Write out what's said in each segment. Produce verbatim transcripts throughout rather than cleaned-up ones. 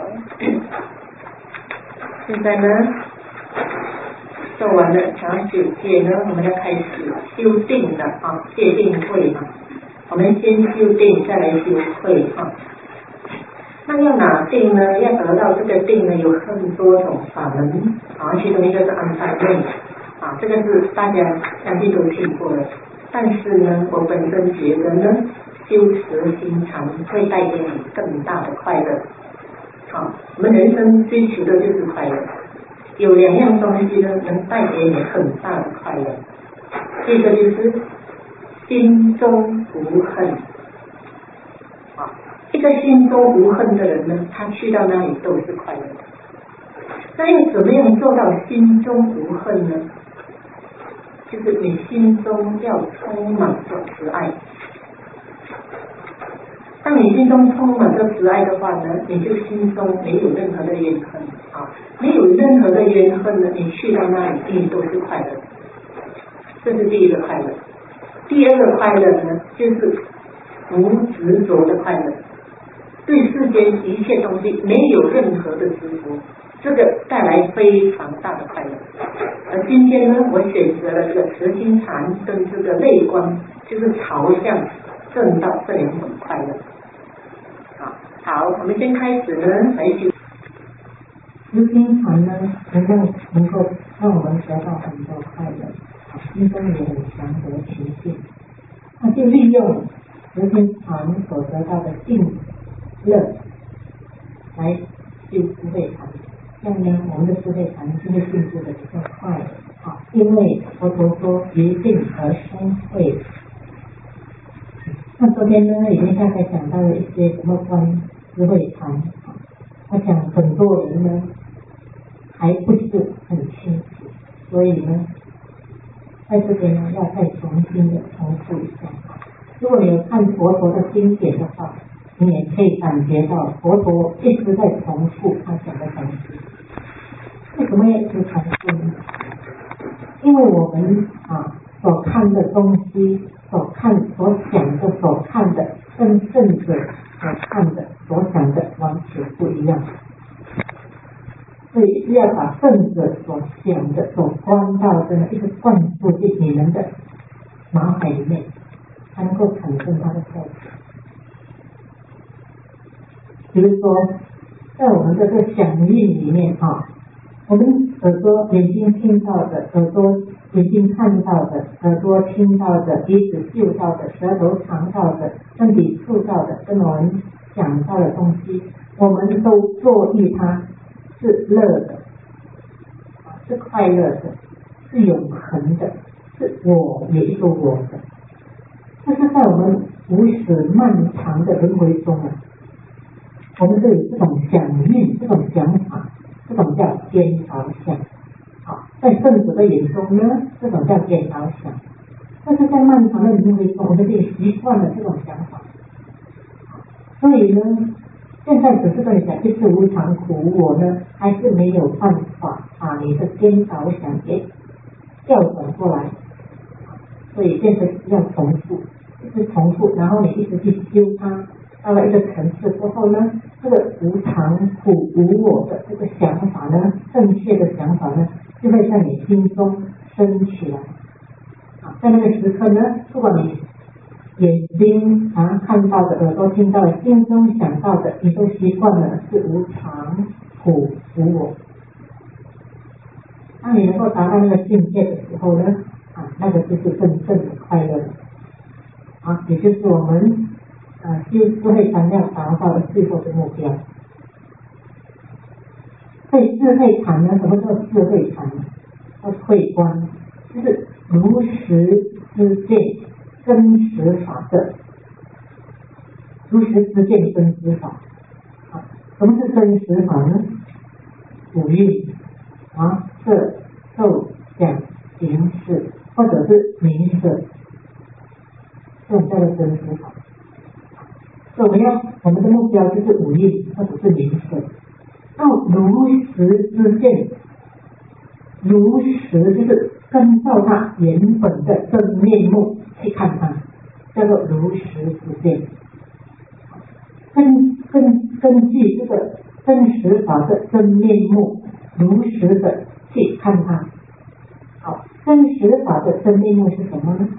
现在呢，做完了长九戒呢，我们要开始修定了啊，戒定慧嘛。我们先修定，再来修慧啊。那要哪定呢？要得到这个定呢，有很多种法门啊，其中一个是安般论啊，这个是大家相信都听过的。但是呢，我本身觉得呢，修持心禅会带给你更大的快乐。好，我们人生追求的就是快乐，有两样东西呢，能带给你很大的快乐。一个就是心中无恨，啊，一个心中无恨的人呢，他去到那里都是快乐的。那要怎么样做到心中无恨呢？就是你心中要充满着慈爱。当你心中充满着慈爱的话呢，你就心中没有任何的怨恨啊，没有任何的怨恨呢，你去到那里你都是快乐的。这是第一个快乐。第二个快乐呢，就是无执着的快乐，对世间一切东西没有任何的执着，这个带来非常大的快乐。而今天呢，我选择了这个慈心禅跟这个内观，就是朝向正道这两种快乐。好，我们先开始呢来修慈心禅呢，能够能够让我们得到很多快乐，心中也很祥和平静。那就利用慈心禅所得到的定乐来修智慧禅，这样呢，我们的智慧禅就会进步的比较快啊。因为佛陀说于定而生慧。那昨天呢，已经大概讲到了一些什么关智慧禅，我想很多人呢还不是很清楚，所以呢，在这边呢要再重新的重复一下。如果你有看佛陀的经典的话，你也可以感觉到佛陀一直在重复他讲的东西。为什么要一直重复呢？因为我们啊所看的东西，所看所想的所看的跟圣者所看的所想的完全不一样，所以一直要把圣者所想的所观到的一个灌输进你们的脑海里面，才能够产生它的效果。比如说在我们的这个响应里面啊，我们耳朵眼睛听到的，耳朵眼睛看到的，耳朵听到的，鼻子嗅到的，舌头尝到的，身体触到的，跟我们想到的东西，我们都作意它是乐的，是快乐的，是永恒的，是我有一个我的。但是在我们无始漫长的轮回中啊，我们都有这种响应，这种想法，这种叫颠倒想。好，在圣者的眼中呢，这种叫颠倒想。但是在漫长的轮回中，我们就习惯了这种想法。所以呢，现在只是跟你讲一事无常苦无我呢，还是没有办法把你的颠倒想给调转过来。所以变成要重复，一直重复，然后你一直去修它。到了一个层次过后呢，这个无常苦无我的这个想法呢，正确的想法呢，就会在你心中升起来。啊，在那个时刻呢，不管你眼睛啊看到的，耳朵听到的，心中想到的，你都习惯了是无常苦无我。当你能够达到那个境界的时候呢，啊，那个就是真正的快乐啊，也就是我们啊，修智慧禅要达到的最后的目标。所以智慧禅呢，什么叫智慧禅呢？叫慧观，就是如实知见真实法则。如实知见真实法啊，什么是真实法呢？五蕴啊，色受想行识，或者是名色，这种叫做真实法。所以我们要我们的目标就是五蕴或者是名色，要如实知见，如实就是根照它原本的真面目去看它，叫做如实知见。根根根据这个真实法的真面目，如实的去看它。好，真实法的真面目是什么呢？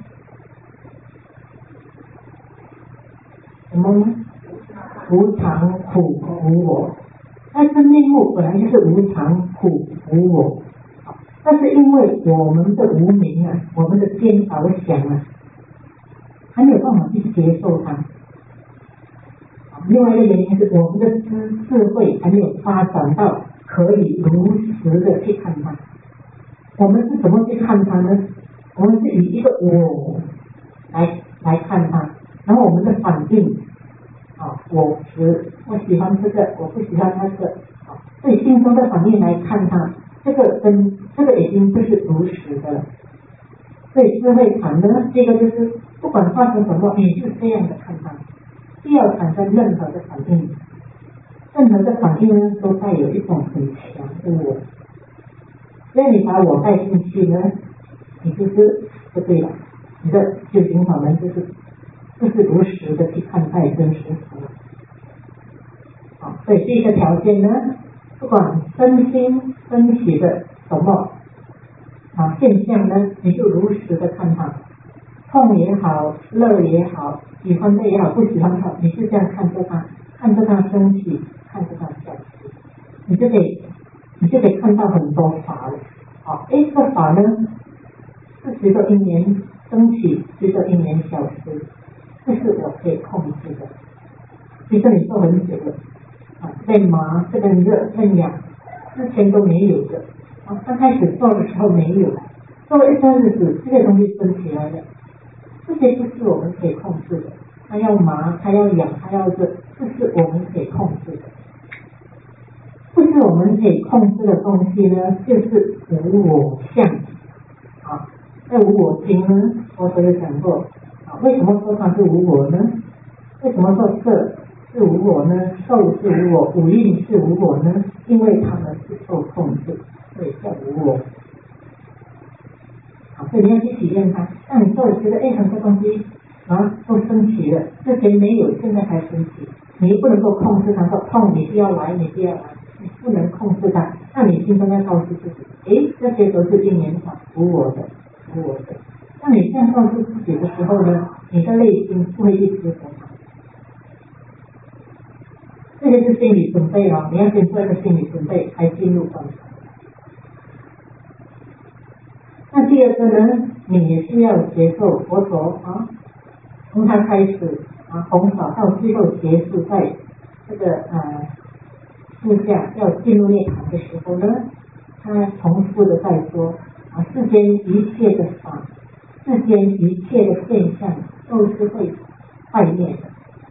什么呢？无常苦无我。那真面目本来就是无常苦无我，但是因为我们的无明啊，我们的颠倒的想啊，还没有办法去接受它。另外一个原因是我们的智智慧还没有发展到可以如实的去看它。我们是怎么去看它呢？我们是以一个我来来看它，然后我们的反应啊，我执，我喜欢这个，我不喜欢那个，啊，所以心中的反应来看它，这个跟这个已经不是如实的了。所以智慧禅呢，这个就是不管发生什么，你是这样的看它，不要产生任何的反应，任何的反应呢，都带有一种很强的我。只要你把我带进去呢，你就是不对了，你的修行法门就是就是如实的去看待真实法。好，所以这个条件呢，不管身心升起的什么啊现象呢，你就如实的看它，痛也好，乐也好，喜欢的也好，不喜欢的，你就这样看着它，看着它升起，看着它消失，你就可以，你就可以看到很多法了。好，哎，这个法呢，是随着因缘升起，随着因缘消失，这是我可以控制的。其实你做很久了，啊，这边麻，这边热，这边痒，之前都没有的。啊，刚开始做的时候没有，做了一段日子，这些东西升起来了，这些不是我们可以控制的。它要麻，它要痒，它要热，这是我们可以控制的。不是我们可以控制的东西呢，就是无我相。啊，在无我经呢，佛陀有讲过，啊，为什么说它是无我呢？为什么说色是无我呢？受是无我，五蕴是无我呢？因为它们是受控制，所以叫无我。好，所以你要去体验它。当你做觉得哎很多东西啊都升起了，之前没有，现在还升起，你不能够控制它，说痛你不要来，你不要来。你不能控制它，那你心中要告诉自己，诶，这些都是因缘法，无我的，无我的。当你这样告诉自己的时候呢，你的内心不会去执着它。这个是心理准备哦，你要先做一个心理准备，才进入观察。那第二个呢，你也是要接受佛陀啊，从他开始啊弘法到最后结束，在这个呃。树下要进入涅槃的时候呢，他重复的在说啊，世间一切的法，世间一切的现象都是会坏灭的，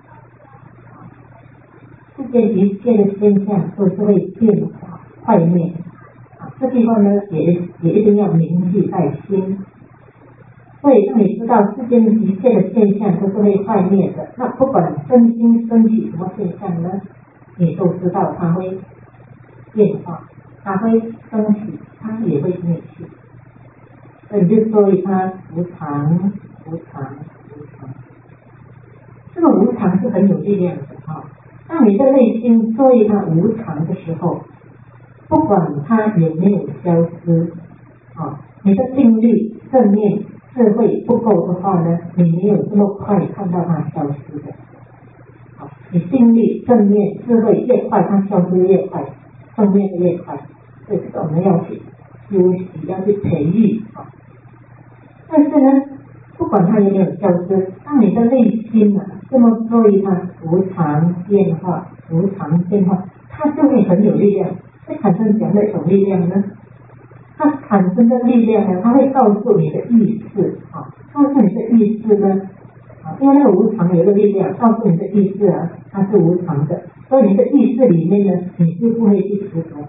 世间一切的现象都是会变化坏灭啊。这地方呢，也也一定要铭记在心。所以让你知道世间一切的现象都是会坏灭的，那不管身心升起什么现象呢？你都知道它会变化，它会升起，它也会灭去。所以你就说它无常，无常，无常。这个无常是很有力量的啊！当你的内心作为它无常的时候，不管它有没有消失啊，你的定力、正念、智慧不够的话呢，你没有这么快看到它消失的。你定力、正念、智慧越快，它消失越快，正面的越快。所以这个我们要去修习，要去培育啊。但是呢，不管它有没有消失，当你的内心啊这么注意它无常变化、无常变化，它就会很有力量。会产生怎样的一种力量呢？它产生的力量呢，它会告诉你的意识啊，告诉你的意识呢。因为那个无常有一个力量告诉你的意识啊，它是无常的，所以你的意识里面呢，你是不会去执着它。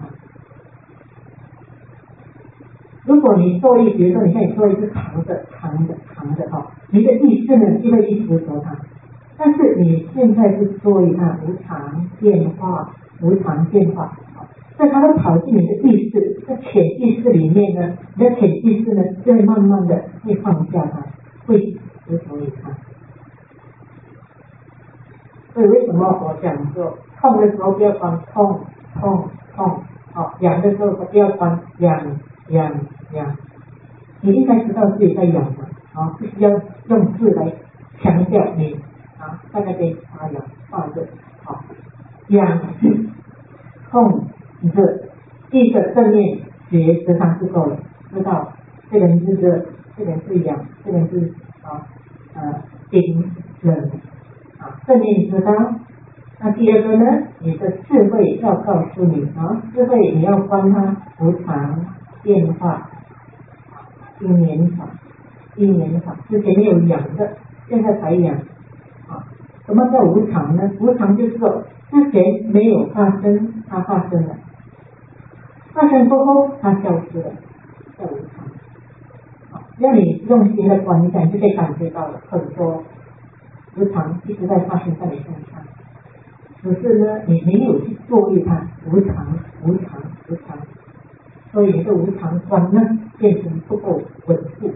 如果你做一，比如说你现在做一是长的、长的、长的哈，你的意识呢就会去执着它。但是你现在是做一它无常变化、无常变化，所以它会跑进你的意识，在潜意识里面呢，你的潜意识呢就会慢慢的会放下它，会执着于它。所以为什么我讲说痛的时候不要光痛痛痛，好，痒的时候不要关，痒痒痒，你应该知道自己在痒的，啊，不需要用字来强调你啊，大概可以发痒发热，好，痒痛热，记着正面觉时常就够了，知道这个人是热，这个人是痒，这个人是啊呃冰冷啊，正面知道。那第二个呢，你的智慧要告诉你啊，智慧你要观它无常变化，因缘法，因缘法，之前没有养的，现在才养啊。什么叫无常呢？无常就是说之前没有发生，它发生了，发生过后它消失了，叫无常。好，要你用心的观想，就可以感觉到了很多无常一直在发生在你身上。只是呢，你没有去作意它，无常，无常，无常，所以你的无常观呢，变成不够稳固。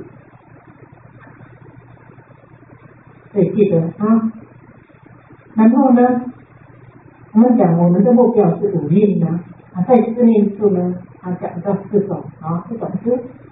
所以记得啊，然后呢，我们讲我们的目标是五蕴呢，啊，在四念处呢，它讲到四种啊，这种是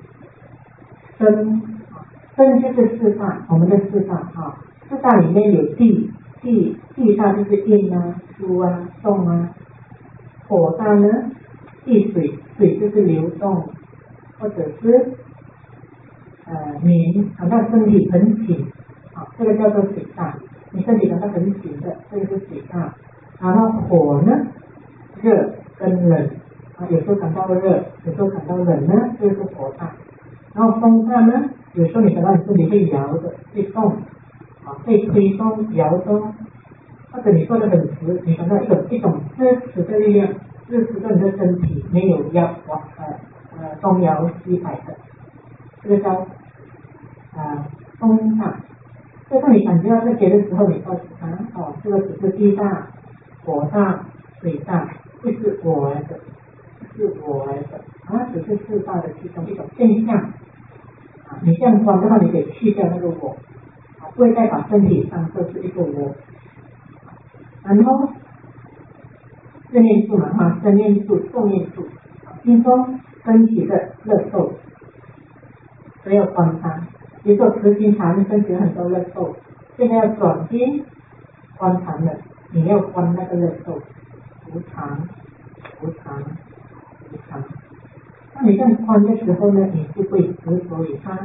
身，身就是四大，我们的四大啊，四大里面有地。地地大就是阴啊、疏啊、动啊，火大呢，地水水就是流动，或者是呃黏，感到身体很紧，啊，这个叫做水大，你身体感到很紧的，这个是水大。然后火呢，热跟冷，啊，有时候感到热，有时候感到冷呢，这个是火大。然后风大呢，有时候你感到你身体会摇的，会动。啊，被推动、摇动，或者你坐得很直，你感到一种一种支持的力量，支持着你的身体没有摇往呃呃东摇西摆的，这个叫呃风大。所以当你感觉到这些的时候，你告诉他哦，这个只是地大、火大、水大，不是我来的，不是我来的，啊，只是四大的其中一种现象。啊，你这样观的话，你得去掉那个我。不会再把身体当作是一个我，然后四念处嘛哈，身念处、受念处，心中升起的乐受，所以要观它。比如说慈心禅升起了很多乐受，现在要转心观禅了，你要观那个乐受，无常、无常、无常。那你这样观的时候呢，你就会执着于它。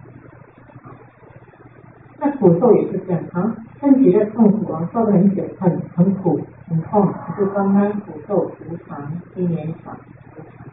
那苦受也是这样啊，身体的痛苦啊，受得很久，很很苦，很痛，就观它苦受无常，因缘法无常。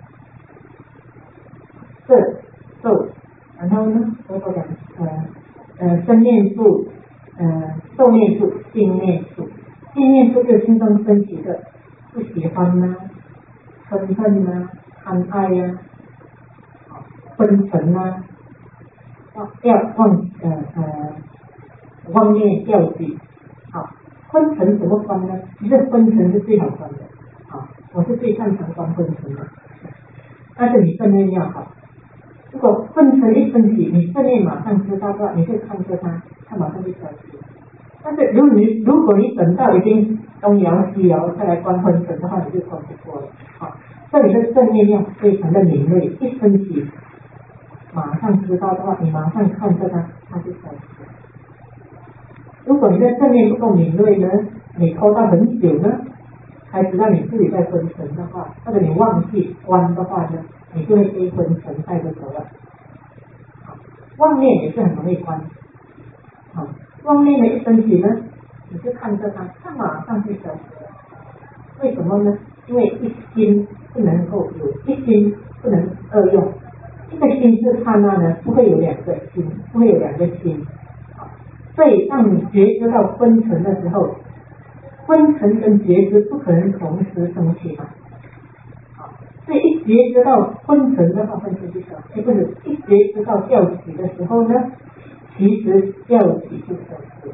色受，然后呢，我所讲呃呃身念处，呃受念处，心念处，心念处就是心中升起的不喜欢呐、啊、嗔恨呐、啊、贪爱呀、啊、昏沉呐、啊，要忘呃呃。妄念掉举，好，昏沉怎么观呢？其实昏沉是最好观的，啊，我是最擅长观昏沉的，但是你正念要好。如果昏沉一升起，你正念马上知道的话，你就看着它，它马上就消失。但是如果你如果你等到已经东摇西摇再来观昏沉的话，你就观不过了，啊，这里的正念要非常的敏锐，一升起，马上知道的话，你马上看着它，它就消失。如果你的正念不够敏锐呢，你拖到很久呢，才知道你自己在昏沉的话，或者你忘记观的话呢，你就会被昏沉带着走了。好，妄念也是很容易观。好，妄念的一升起呢，你就看着它，它马上就消失了。为什么呢？因为一心不能够有，一心不能二用。一个心是刹那呢，不会有两个心，不会有两个心。所以当你觉知到昏沉的时候，昏沉跟觉知不可能同时升起嘛。好，所以一觉知到昏沉的话，昏沉就消失；不是一觉知到调起的时候呢，其实调起就消失。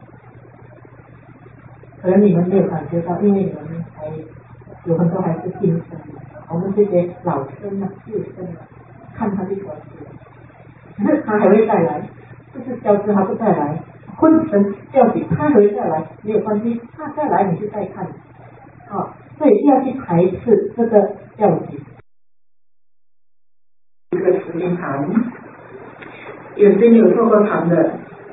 可能你们没有感觉到，因为你们还有很多还是新生的，我们这些老生啊、旧生啊，看他就消失了，只是他还会再来。就是消失它不再来，昏沉调起它还会再来，没有关系，它再来你就再看，啊， 所以需要去排斥这个要紧。 一个时间盘，有些有做过盘的，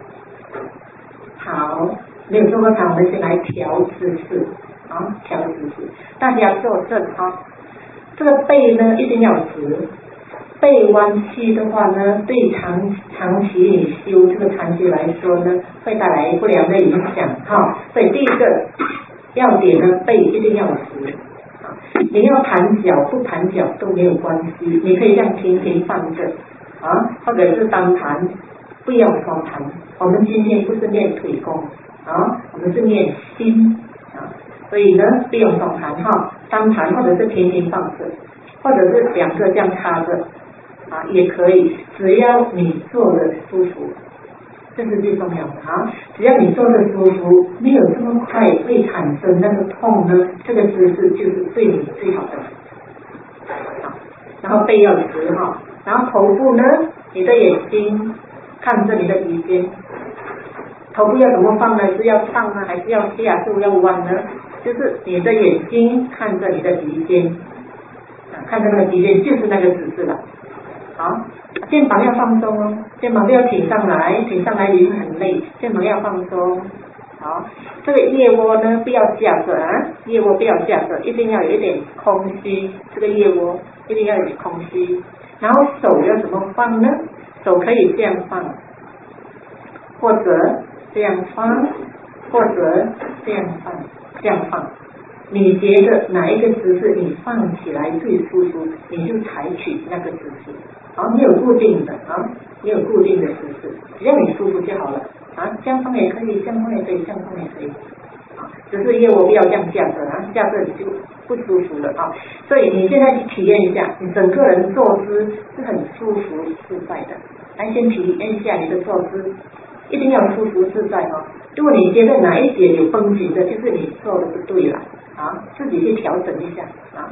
好，没有做过盘，我们先来调姿势，啊，调姿势，大家坐正啊，这个背呢一定要直，背弯曲的话呢，对长长期你修这个长期来说呢，会带来不良的影响哈。所以第一个要点呢，背一定要直。你要盘脚不盘脚都没有关系，你可以这样平平放着啊，或者是单盘，不要双盘。我们今天不是练腿功啊，我们是练心啊，所以呢不用双盘哈，单盘或者是平平放着，或者是两个这样插着啊也可以，只要你坐的舒服。这是最重要的啊！只要你坐的舒服，没有这么快会产生那个痛呢，这个姿势就是对你最好的。好，然后背要直哈，然后头部呢，你的眼睛看着你的鼻尖，头部要怎么放呢？是要上呢，还是要下？是要弯呢？就是你的眼睛看着你的鼻尖，啊，看着那个鼻尖就是那个姿势了。好，肩膀要放松哦，肩膀不要挺上来，挺上来你会很累，肩膀要放松。好，这个腋窝呢不要架着啊，腋窝不要架着，一定要有一点空虚，这个腋窝一定要有点空虚。然后手要怎么放呢？手可以这样放，或者这样放，或者这样放，这样放。你觉得哪一个姿势你放起来最舒服，你就采取那个姿势。好，没有固定的啊，没有固定的姿势，只要你舒服就好了啊。这样放也可以，这样放也可以，这样放也可以啊。只是腋窝不要这样架着啊，架着你就不舒服了啊。所以你现在去体验一下，你整个人坐姿是很舒服自在的。来，先体验一下你的坐姿，一定要舒服自在哦。如果你觉得哪一点有绷紧的，就是你做的不对了啊，自己去调整一下啊。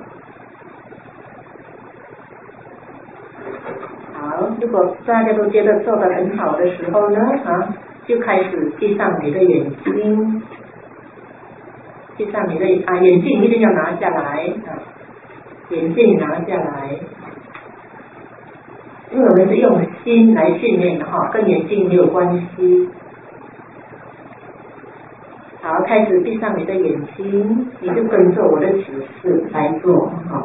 好，如果大家都觉得做得很好的时候呢，啊，就开始闭上你的眼睛，闭上你的啊，眼镜一定要拿下来啊，眼镜拿下来，因为我们是用心来训练的哈，跟眼镜没有关系。好，开始闭上你的眼睛，你就跟着我的指示来做哈。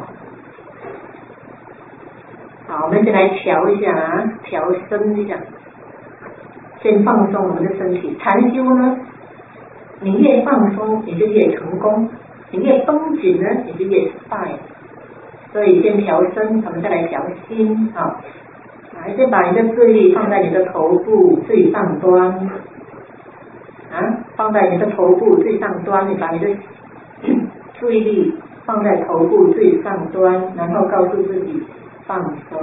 好，我们先来调一下啊，调身一下，先放松我们的身体。禅修呢，你越放松，你就越成功；你越绷紧呢，你就越失败。所以先调身，我们再来调心啊。来，先把你的注意力放在你的头部最上端啊，放在你的头部最上端，你把你的注意力放在头部最上端，然后告诉自己。放松，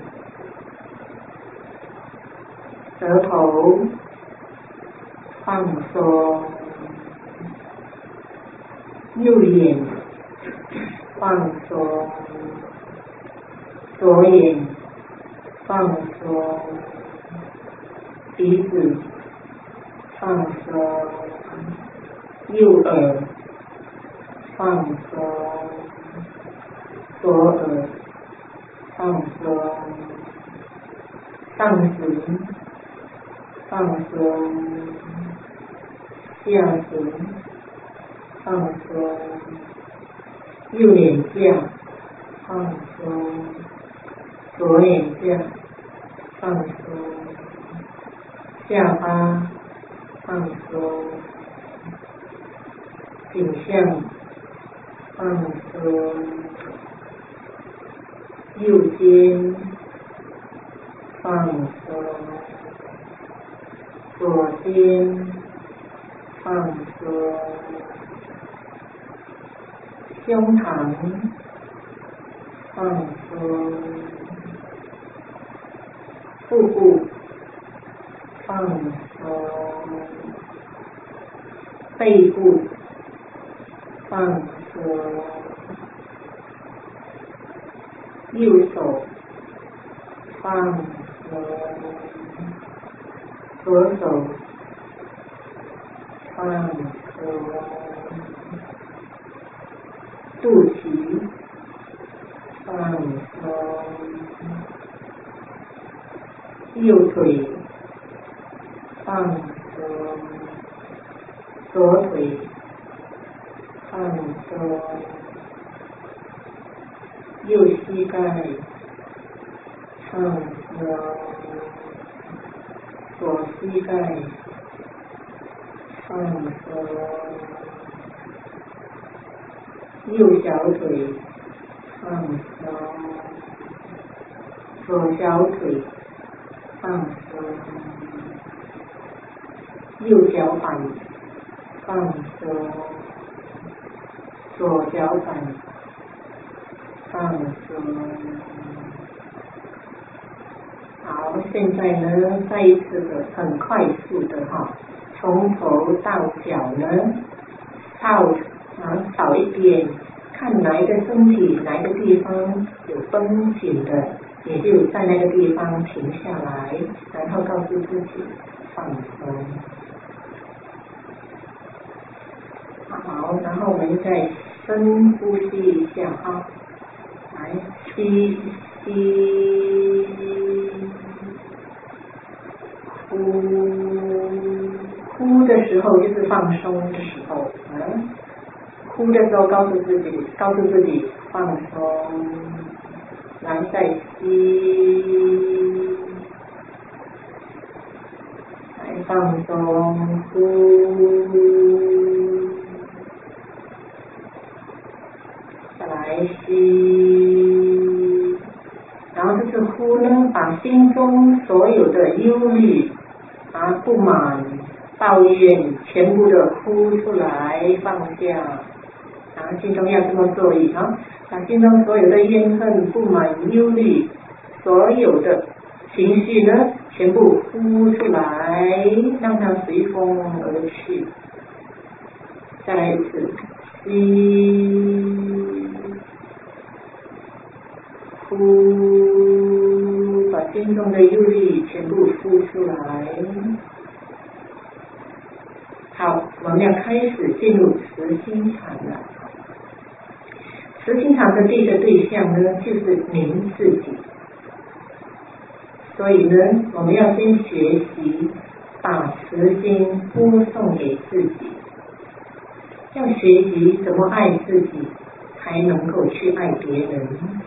舌头放松，右眼放松，左眼放松，鼻子放松，右耳放松，左耳放松，上唇放松，下唇放松，右脸颊放松，左脸颊放松，下巴放松，颈项放松，右肩放松，左肩放松，胸膛放松，腹部放松，背部放松，右手放松，左手放松， 息，放松，右腿放松，左腿放松，右膝盖放松，左膝盖放松，右小腿放松，左小腿放松，右脚板放松，左脚板放松。好，现在呢，再一次的很快速的哈，从头到脚呢，扫啊扫一遍，看哪一个身体哪一个地方有绷紧的，也就在那个地方停下来，然后告诉自己放松。好，然后我们再深呼吸一下哈，来吸吸，呼呼的时候就是放松的时候，嗯，呼的时候告诉自己，告诉自己放松，来再吸，来放松，呼，再来吸，然后这次呼呢，把心中所有的忧虑啊、不满、抱怨全部的呼出来，放下。然后心中要这么做意啊，把心中所有的怨恨、不满、忧虑，所有的情绪呢，全部呼出来，让它随风而去。再来一次，吸，呼，把心中的忧虑全部呼出来。好，我们要开始进入慈心禅了。慈心禅的第一个对象呢，就是您自己。所以呢，我们要先学习把慈心播送给自己，要学习怎么爱自己，才能够去爱别人。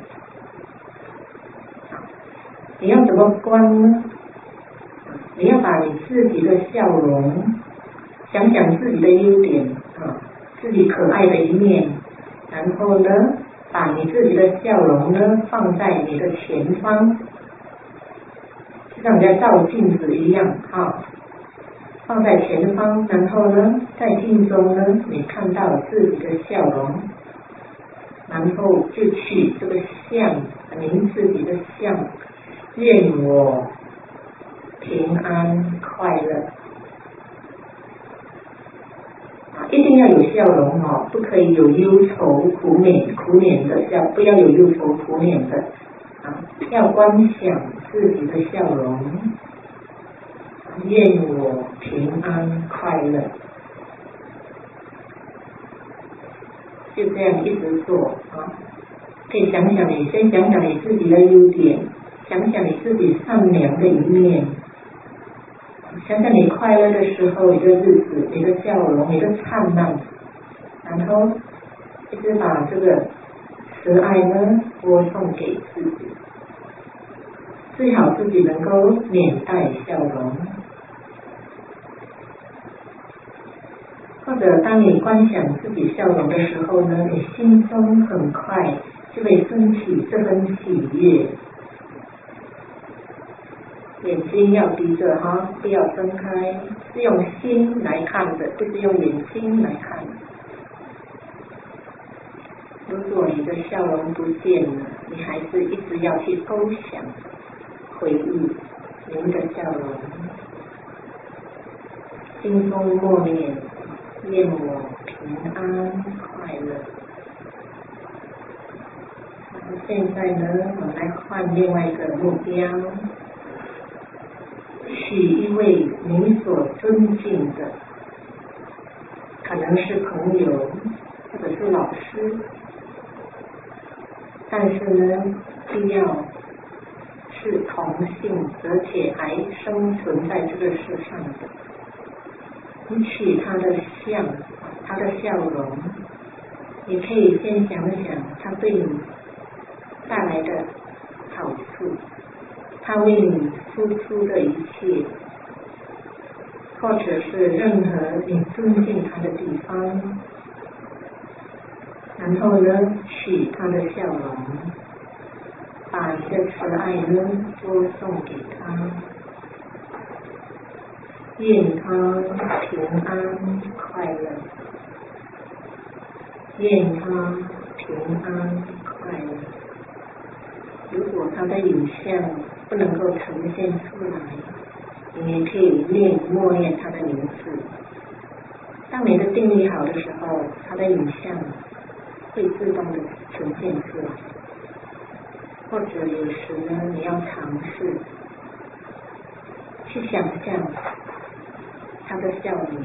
你要怎么观呢？你要把你自己的笑容，想想自己的优点啊，自己可爱的一面，然后呢，把你自己的笑容呢放在你的前方，像在照镜子一样啊，放在前方，然后呢，在镜中呢，你看到自己的笑容，然后就取这个像，您自己的像，愿我平安快乐啊！一定要有笑容哦，不可以有忧愁苦脸苦脸的笑，不要有忧愁苦脸的啊！要观想自己的笑容，愿我平安快乐，就这样一直做啊！可以想想你，先想想你自己的优点，想想你自己善良的一面，想想你快乐的时候，你的日子，你的笑容，你的灿烂，然后一直把这个慈爱呢播送给自己，最好自己能够面带笑容。或者当你观想自己笑容的时候呢，你心中很快就会升起这份喜悦。眼睛要闭着哈，不要睁开，是用心来看的，不是用眼睛来看。如果你的笑容不见了，你还是一直要去勾想、回忆您的笑容，心中默念愿我平安快乐。现在呢，我们来换另外一个目标，取一位你所尊敬的，可能是朋友，或者是老师， 但是呢，必要是同性，而且还生存在这个世上的。你取他的相，他的笑容，你可以先想想他对你带来的好处，他为你付出的一切，或者是任何你尊敬他的地方，然后呢，取他的笑容，把你的慈爱呢多送给他，愿他平安快乐，愿他平安快乐。如果他的影像不能够呈现出来，你也可以念默念他的名字。当你的定力好的时候，他的影像会自动的呈现出来。或者有时呢，你要尝试去想象他的笑脸。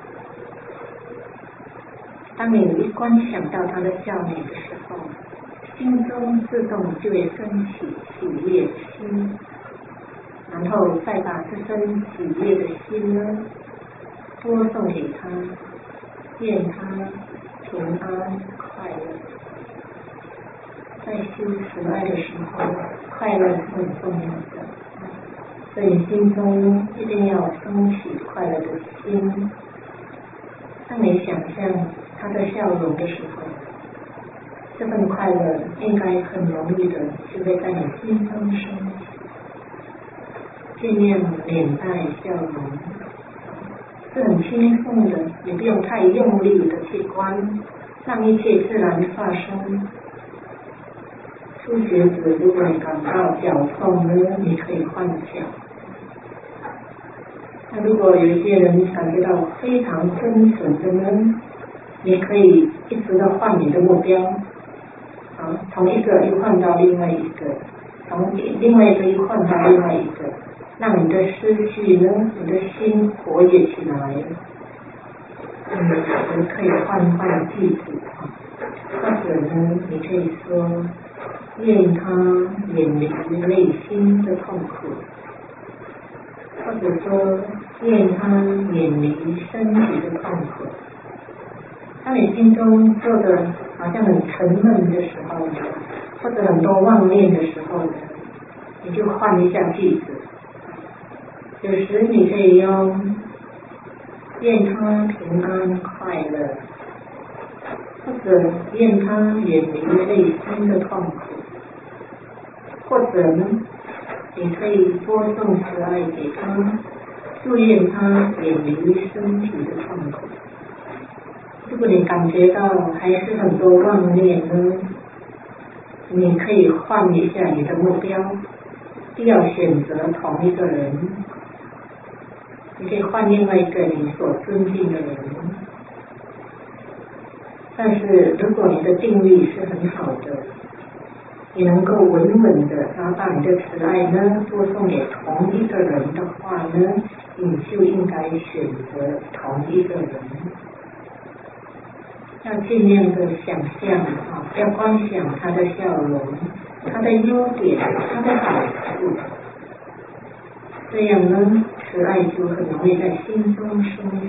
当你一观想到他的笑脸的时候，心中自动就会升起喜悦的心，然后再把这份喜悦的心呢多送给他，愿他平安快乐。在修慈爱的时候，快乐是很重要的，所以心中一定要升起快乐的心。当你想象他的笑容的时候，这份快乐应该很容易的就会在你心中升起。尽量脸带笑容，是很轻松的，你不用太用力的去观，让一切自然发生。初学者，如果你感到脚痛呢，你可以换脚。那如果有一些人感觉到非常真诚的呢，你可以一直的换你的目标，啊，从一个又换到另外一个，从另外一个又换到另外一个，让你的思绪呢，你的心活跃起来。嗯，你可以换换句子啊，或者呢，你可以说愿他远离内心的痛苦，或者说愿他远离身体的痛苦。当你心中做的好像很沉闷的时候呢，或者很多妄念的时候呢，你就换一下句子。有时你可以用愿他平安快乐，或者愿他远离内心的痛苦，或者呢，你可以播送慈爱给他，祝愿他远离身体的痛苦。如果你感觉到还是很多妄念呢，你可以换一下你的目标，不要选择同一个人，你可以换另外一个你所尊敬的人。但是如果你的定力是很好的，你能够稳稳的，然后把你的慈爱呢多送给同一个人的话呢，你就应该选择同一个人。要尽量的想象啊，要观想他的笑容，他的优点，他的好处，这样呢，慈爱就很容易在心中升起。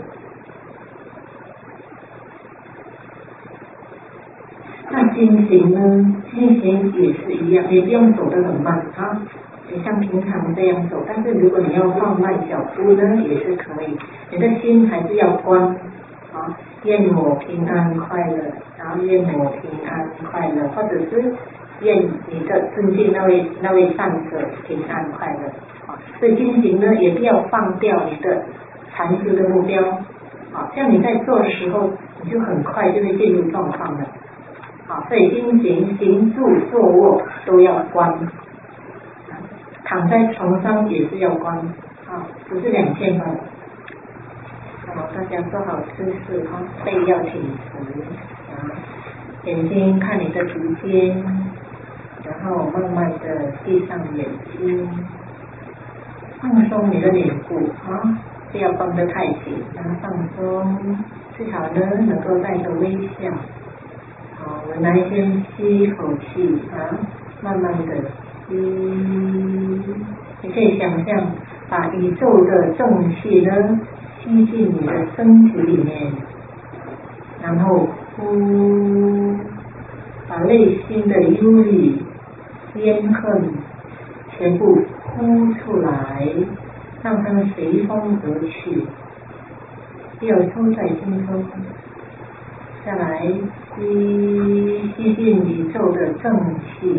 那心行呢？心行也是一样，你不用走得很慢啊，你像平常这样走，但是如果你要放慢脚步呢，也是可以。你的心还是要观啊，愿我平安快乐，然后愿我平安快乐，或者是愿你的尊敬那位那位善者平安快乐啊。所以心行呢，也不要放掉你的禅师的目标啊，这样你在做的时候，你就很快就会进入状况了。好，所以心行、行住、坐卧都要观，躺在床上也是要观，啊，不是两件吧？好，大家做好姿势啊，背要挺直，啊，眼睛看你的鼻尖，然后慢慢的闭上眼睛，放松你的脸部啊，不要绷得太紧，然后放松，最好呢能够带着微笑。好， 我们来先吸一口气啊，慢慢的吸。你可以想象，把宇宙的正气呢吸进你的身体里面，然后呼，把内心的忧虑、怨恨全部呼出来，让它们随风而去，不要收在心中。再来吸，吸进宇宙的正气，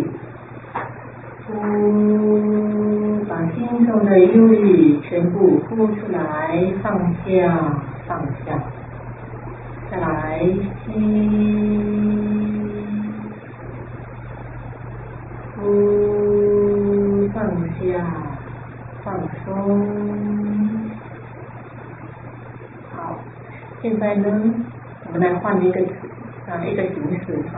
呼，把心中的忧虑全部呼出来，放下，放下。再来吸，呼，放下，放松。好，现在呢，我们来换一个啊一个形式啊，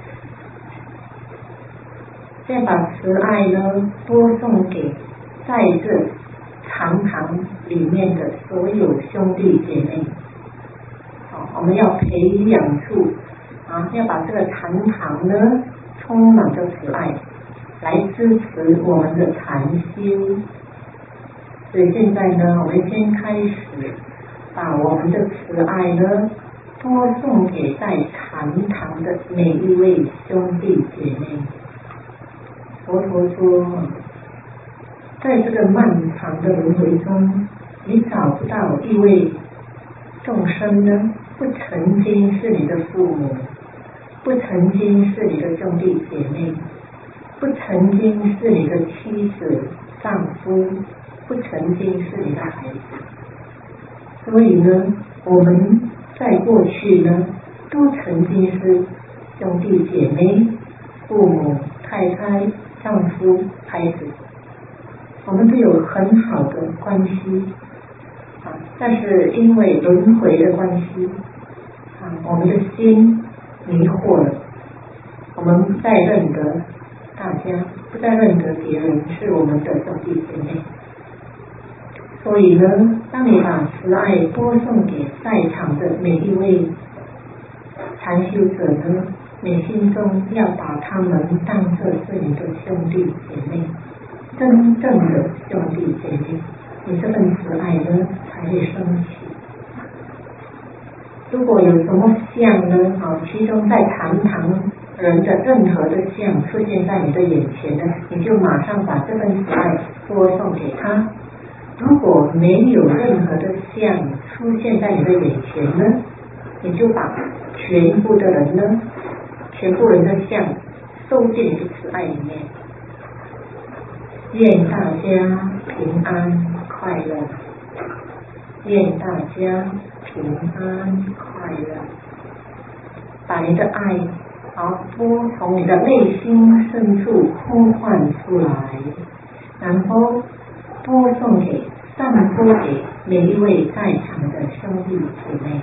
再把慈爱呢播送给在这禅堂里面的所有兄弟姐妹。好，我们要培养出啊，要把这个禅堂呢充满着慈爱，来支持我们的禅修。所以现在呢，我们先开始把我们的慈爱呢播送给在禅堂的每一位兄弟姐妹。佛陀说，在这个漫长的轮回中，你找不到一位众生呢不曾经是你的父母，不曾经是你的兄弟姐妹，不曾经是你的妻子丈夫，不曾经是你的孩子。所以呢，我们在过去呢都曾经是兄弟姐妹、父母、太太、丈夫、孩子，我们都有很好的关系啊。但是因为轮回的关系啊，我们的心迷惑了，我们不再认得大家，不再认得别人是我们的兄弟姐妹。所以呢，当你把慈爱播送给在场的每一位禅修者呢，你心中要把他们当作是你的兄弟姐妹，真正的兄弟姐妹，你这份慈爱呢才会升起。如果有什么像呢，啊，其中在禅堂人的任何的像出现在你的眼前呢，你就马上把这份慈爱播送给他。如果没有任何的像出现在你的眼前呢，你就把全部的人呢，全部人的像收进你的慈爱里面。愿大家平安快乐，愿大家平安快乐。把你的爱好播从你的内心深处呼唤出来，然后播送给散播给每一位在场的兄弟姐妹，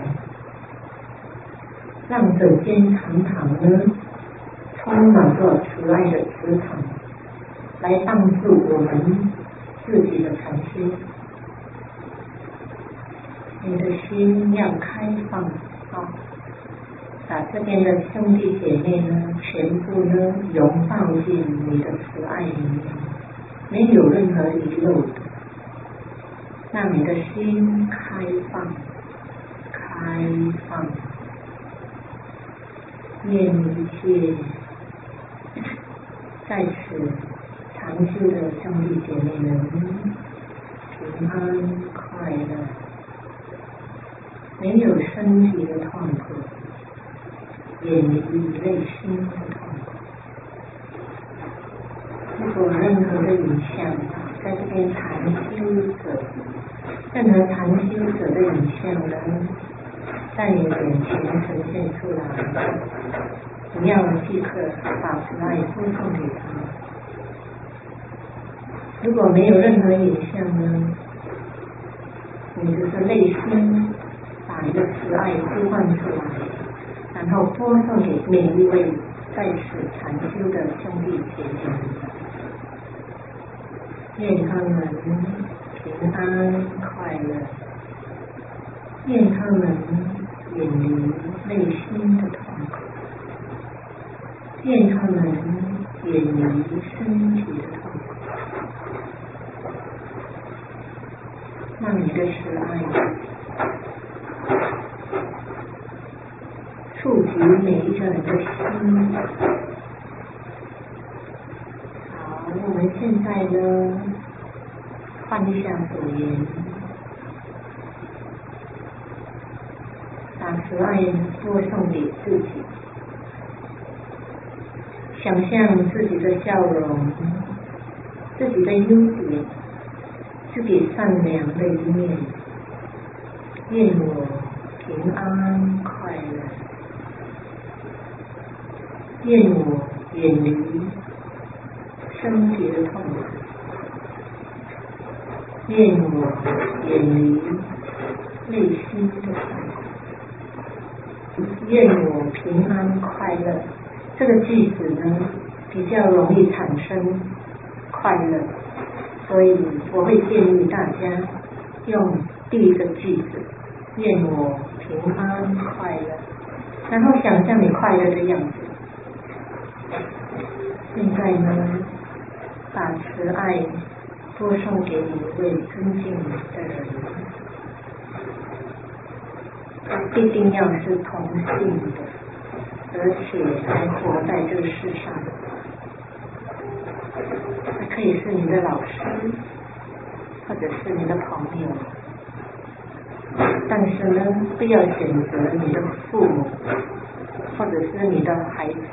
让整间禅堂呢充满着慈爱的磁场，来帮助我们自己的禅修。你的心要开放啊，把这边的兄弟姐妹呢全部呢拥抱进你的慈爱里面，没有任何遗漏的，让你的心开放开放，愿一切在此禅修的兄弟姐妹们平安快乐，没有身体的痛苦，远离内心的痛苦。如果任何的影响在这边禅修者，任何禅修者的影像呢，在你的眼前呈现出来，你要即刻把慈爱播送给他。如果没有任何影像呢，你就是内心把一个慈爱呼唤出来，然后播送给每一位在此禅修的兄弟姐妹，愿他们平安快乐，愿他们远离内心的痛苦， 愿他们远离身体的痛苦，让你的慈爱触及每一个人的心。好，我们现在呢，放下所言，把慈爱播送给自己，想象自己的笑容，自己的优点，自己善良的一面。愿我平安快乐，愿我远离身体的痛苦，愿我远离内心的痛苦，愿我平安快乐。这个句子呢，比较容易产生快乐，所以我会建议大家用第一个句子，愿我平安快乐，然后想象你快乐的样子。现在呢，把慈爱播送给你一位尊敬的人，他必定要是同性的，而且还活在这个世上。他可以是你的老师，或者是你的朋友，但是呢，不要选择你的父母，或者是你的孩子。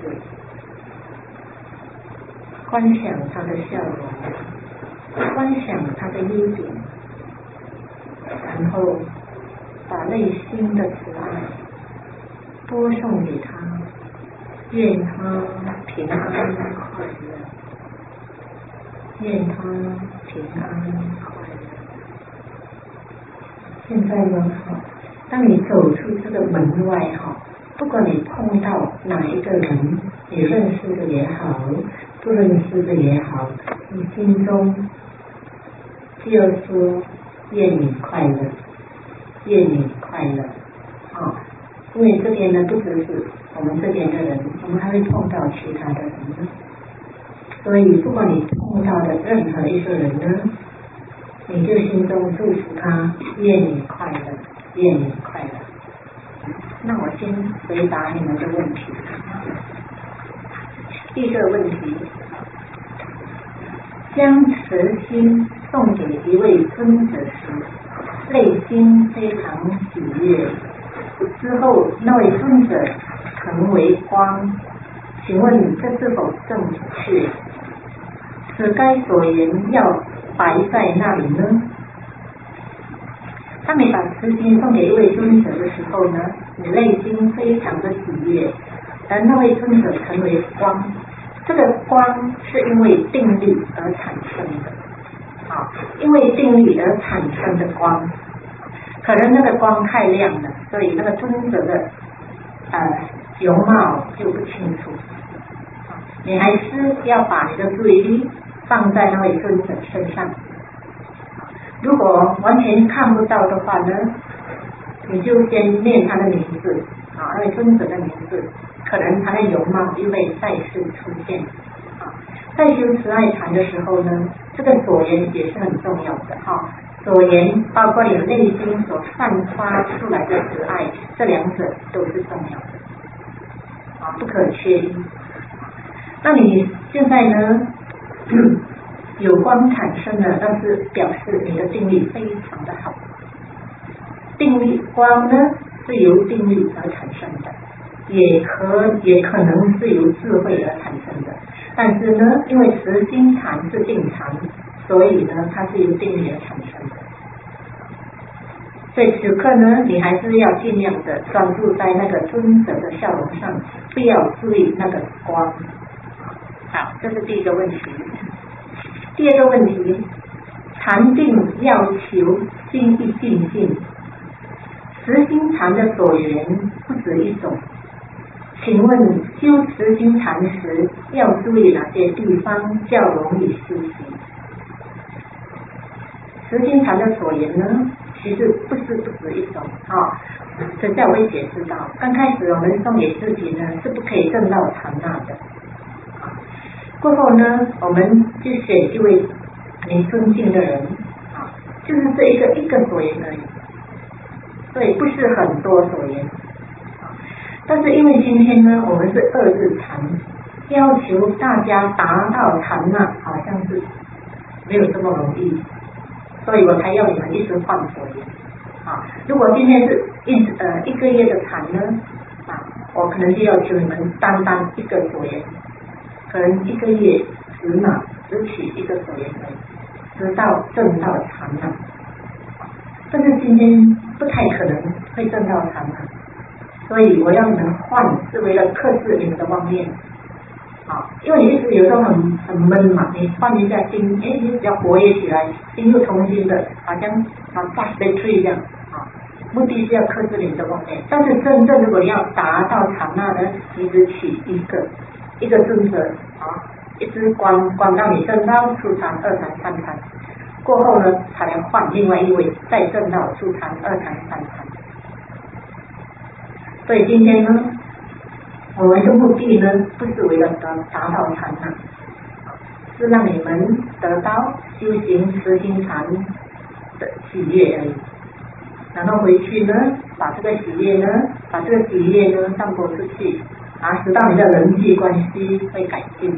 观想他的笑容，观想他的优点，然后把内心的慈爱播送给他，愿他平安快乐，愿他平安快乐。现在呢，当你走出这个门外哈，不管你碰到哪一个人，你认识的也好，不认识的也好，你心中就要说愿你快乐，愿你快乐啊！因为这边呢，不只是我们这边的人，我们还会碰到其他的人，所以不管你碰到的任何一个人呢，你就心中祝福他，愿你快乐，愿你快乐。那我先回答你们的问题。第一个问题，将慈心送给一位尊者时，内心非常喜悦，之后那位尊者成为光，请问这是否正确？此该所言要摆在那里呢？当你把慈心送给一位尊者的时候呢，你内心非常的喜悦，而那位尊者成为光，这个光是因为定力而产生的，好，因为定力而产生的光，可能那个光太亮了，所以那个尊者的呃容貌就不清楚，你还是要把你的注意力放在那位尊者身上。如果完全看不到的话呢，你就先念他的名字啊，那位尊者的名字，可能他的容貌又会再次出现啊。在修慈爱禅的时候呢，这个所言也是很重要的哈。所言包括你内心所散发出来的慈爱，这两者都是重要的啊，不可缺一。那你现在呢？有光产生了，但是表示你的定力非常的好。定力光呢是由定力而产生的，也可也可能是由智慧而产生的。但是呢，因为慈心禅是定禅，所以呢它是由定力而产生的。所以此刻呢，你还是要尽量的专注在那个尊者的笑容上，不要注意那个光。好，这是第一个问题。第二个问题，禅定要求心意静静，慈心禅的所缘不止一种，请问修慈心禅时要注意哪些地方较容易修习？慈心禅的所缘呢，其实不是不止一种啊，等下我会解释到。刚开始我们送给自己呢，是不可以证到禅那的过后呢，我们就选一位你尊敬的人啊，就是这一个一个所言而已，所以不是很多所言。但是因为今天呢，我们是二字禅，要求大家达到禅那，好像是没有这么容易，所以我才要你们一直换所言啊。如果今天是一呃一个月的禅呢，啊，我可能就要求你们单单一个所言，可能一个月只拿只取一个所言而已，直到证到禅那。但是今天不太可能会证到禅那。所以我要你们换，是为了克制你们的妄念啊！因为你一直有时候很很闷嘛，你换一下心，哎，你比较活跃起来，心又重新的，好像把 fast battery 这样啊。目的是要克制你们的妄念，但是真正如果要达到禅那呢，你只取一个一个尊者啊，一直观观到你证到初禅、二禅、三禅，过后呢，才来换另外一位，再证到初禅、二禅、三禅。所以今天呢，我们的目的呢，不是为了达达到禅那，是让你们得到修行实行禅的喜悦而已。然后回去呢，把这个喜悦呢，把这个喜悦呢散播出去，啊，使到你的人际关系会改进，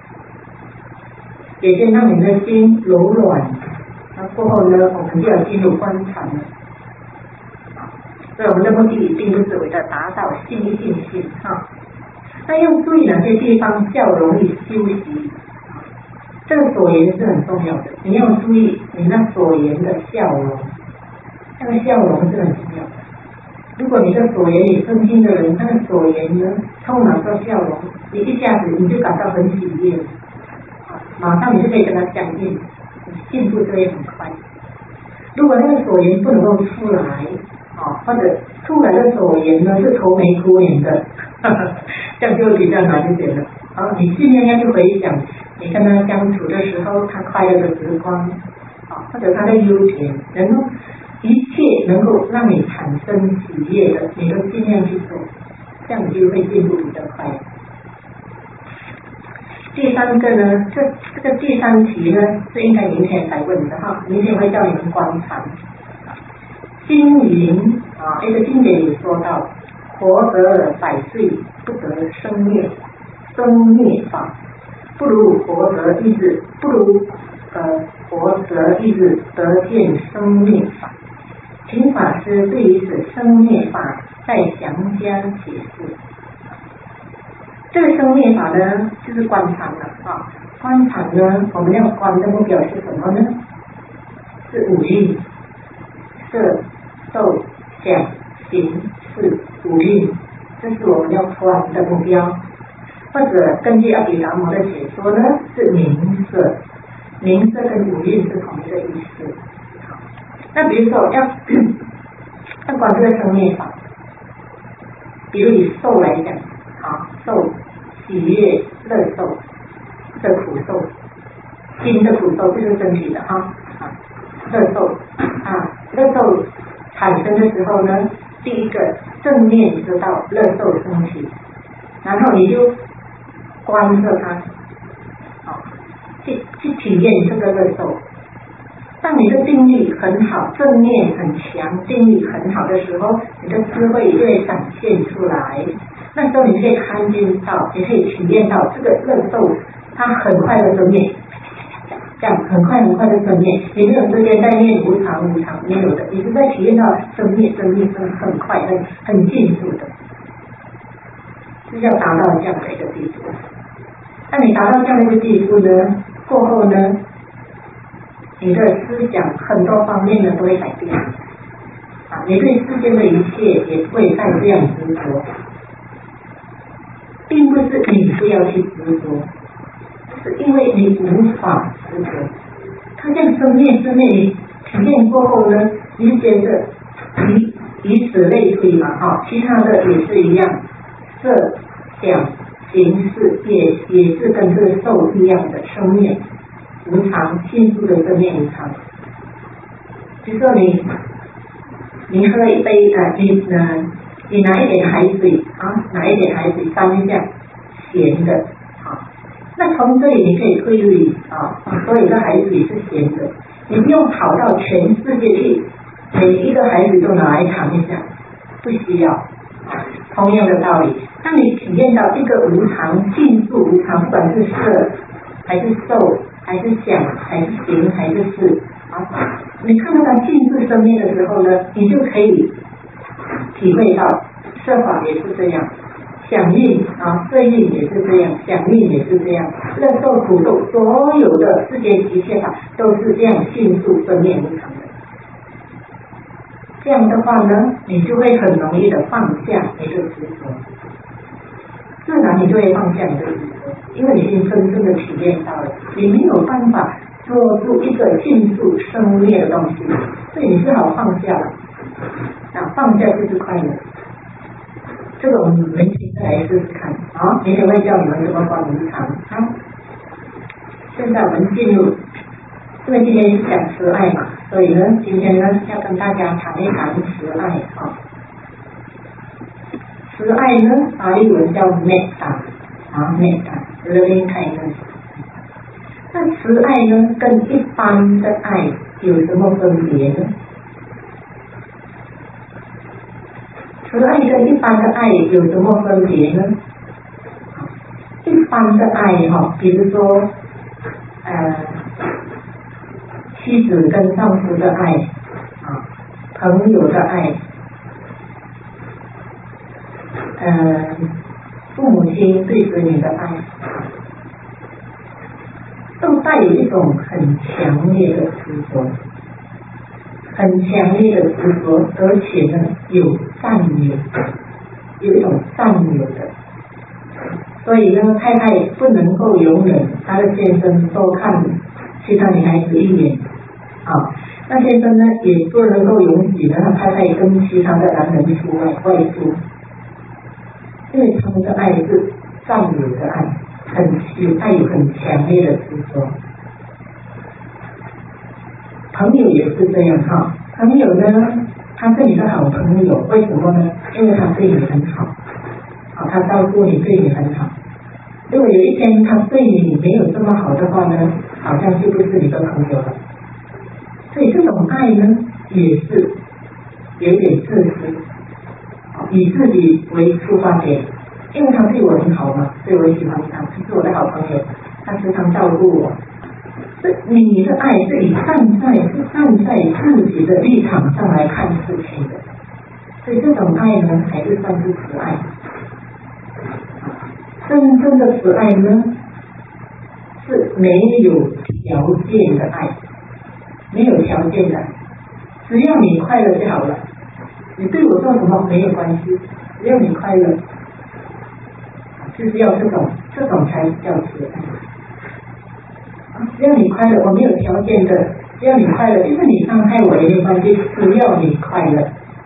也先让你的心柔软。那过后呢，我们就要进入观禅了。所以我们的目的并不是为了达到信一信心哈，那要注意哪些地方较容易修习？这个所言是很重要的，你要注意你那所言的笑容，那个笑容是很重要的。如果你的所言你尊敬的人，那个所言呢充满着笑容，你一下子你就感到很喜悦，马上你就可以跟他相应，进步就会很快。如果那个所言不能够出来，啊，或者出来的所言呢是愁眉苦脸的，呵呵，这样就比较难一点了。好，你尽量要去回想你跟他相处的时候，他快乐的时光，啊，或者他的优点，然后一切能够让你产生喜悦的，你都尽量去做，这样你就会进步比较快。第三个呢，这这个第三题呢是应该明天才问的哈，明天会叫你们观察。经云啊，一个经典里说到，活得百岁不得生灭，生灭法不如活得一日，不如呃活得一日得见生灭法。请法师对于此生灭法再详加解释。这个生灭法呢，就是观察了啊。观察呢，我们要观的目标是什么呢？是五蕴，色、受、想、行、识五蕴，这是我们要观的目标。或者根据阿毗达摩的解说呢，是名色，名色跟五蕴是同一个意思。那比如说要要观这个生灭法，比如以受来讲，好，受喜悦、乐受的苦受，心的苦受就是身体的哈，啊，乐受啊，乐受产生的时候呢，第一个正面知道乐受升起，然后你就观测它，好，去去体验这个乐受。当你的定力很好，正面很强，定力很好的时候，你的智慧就会展现出来。那时候你可以看见到，你可以体验到这个乐受，它很快的生灭，这样很快很快的生灭。你没有时间在念无常无常，没有的，你是在体验到生灭生灭生很快很很迅速的，是要达到这样的一个地步。那你达到这样的一个地步呢，过后呢，你的思想很多方面呢都会改变啊，你对世间的一切也不会再这样执着，并不是你不要去执着，是因为你无法执着。它这样生灭之内，你体验过后呢，你就觉得以以此类推嘛，哈，其他的也是一样，色、想、行、识也也是跟这个受一样的生灭。无常，迅速的生灭无常。比如说你，你喝一杯啊，你呃，你拿一点海水啊，拿一点海水沾一下咸的，啊， 那从这里你可以推理啊，所有的孩子也是闲的，你不用跑到全世界去，每一个孩子都拿来尝一下，不需要。同样的道理，当你体验到一个无常、尽数无常，不管是色还是受还是想还是行还是事啊，你看到它尽数生命的时候呢，你就可以体会到色法也是这样。响应啊，色应也是这样，响应也是这样，乐受苦受，所有的世间一切法都是这样迅速分灭无常的。这样的话呢，你就会很容易的放下你的执着，自然你就会放下你的执着，因为你已经真正的体验到了，你没有办法做出一个迅速生灭的东西，所以你只好放下了。啊，放下就是快乐。这个我们明天再来试试看啊！明天会教你们怎么观无常啊。现在我们进入，因为今天是讲慈爱嘛，所以呢，今天呢要跟大家谈一谈慈爱啊。慈爱呢，法律文叫 metta 啊 metta loving kindness。那慈爱呢，跟一般的爱有什么分别呢？慈爱跟一般的爱有什么分别呢？一般的爱哈，比如说呃妻子跟丈夫的爱啊，朋友的爱，呃父母亲对子女的爱，都带有一种很强烈的执着，很强烈的执着，而且呢有占有，有一种占有的，所以呢，太太不能够容忍她的先生多看其他女孩子一眼啊，那先生呢也不能够容许呢太太跟其他的男人出外外出，因为他们的爱是占有的爱，很有带有很强烈的执着。朋友也是这样哈，朋友呢，他是你的好朋友，为什么呢？因为他对你很好，啊，他照顾你，对你很好。如果有一天他对你没有这么好的话呢，好像就不是你的朋友了。所以这种爱呢，也是有点自私，以自己为出发点，因为他对我很好嘛，所以我喜欢他，他是我的好朋友，他时常照顾我。你的爱是以站在是站在自己的立场上来看事情的，所以这种爱呢，还是算是慈爱。真正的慈爱呢，是没有条件的爱，没有条件的，只要你快乐就好了。你对我做什么没有关系，只要你快乐，就是要这种，这种才叫慈爱。只要你快乐，我没有条件的，只要你快乐，就是你伤害我也没关系，只要你快乐，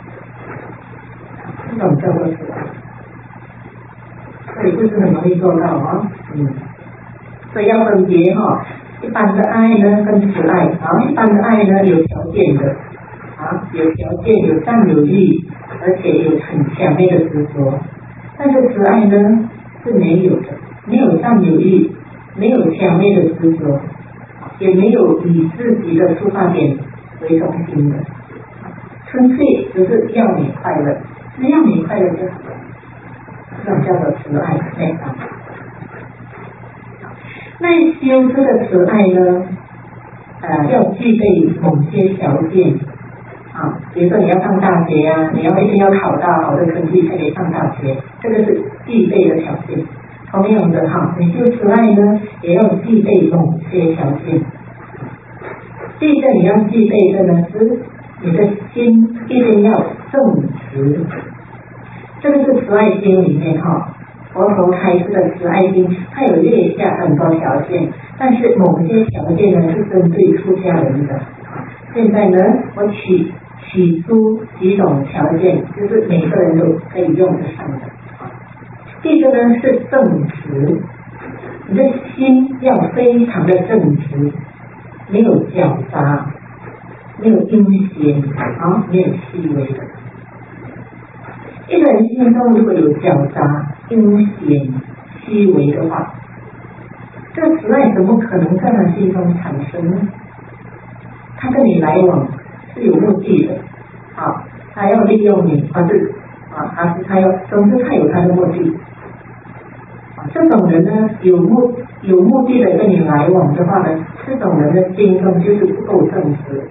这种叫做慈爱。所以不是很容易做到啊，嗯，所以要分别哈，一般的爱呢跟慈爱，啊，一般的爱呢有条件的，啊，有条件有占有欲，而且有很强烈的执着，但是慈爱呢是没有的，没有占有欲。没有强烈的执着，也没有以自己的出发点为中心的，纯粹只是要你快乐，只要你快乐就好了，这种叫做慈爱内涵。那修这个慈爱呢，呃，要具备某些条件啊，比如说你要上大学啊，你要一定要考到好的成绩才可以上大学，这个是具备的条件。同样的哈，你修慈爱呢，也要具备某些条件。第一个你要具备的呢，是你的心一定要正直。这个是慈爱经里面哈，佛陀开示的慈爱经，它有列下很多条件，但是某些条件呢是针对出家人的。现在呢，我取取出几种条件，就是每个人都可以用得上的。第一个呢是正直，你的心要非常的正直，没有狡诈，没有阴险啊，没有虚伪的。一个人心中如果有狡诈、阴险、虚伪的话， 这慈爱怎么可能在他心中产生呢？他跟你来往是有目的的，啊，他要利用你，啊是啊，还是他要，总之他有他的目的。啊，这种人呢，有目有目的的跟你来往的话呢，这种人的心中就是不够正直。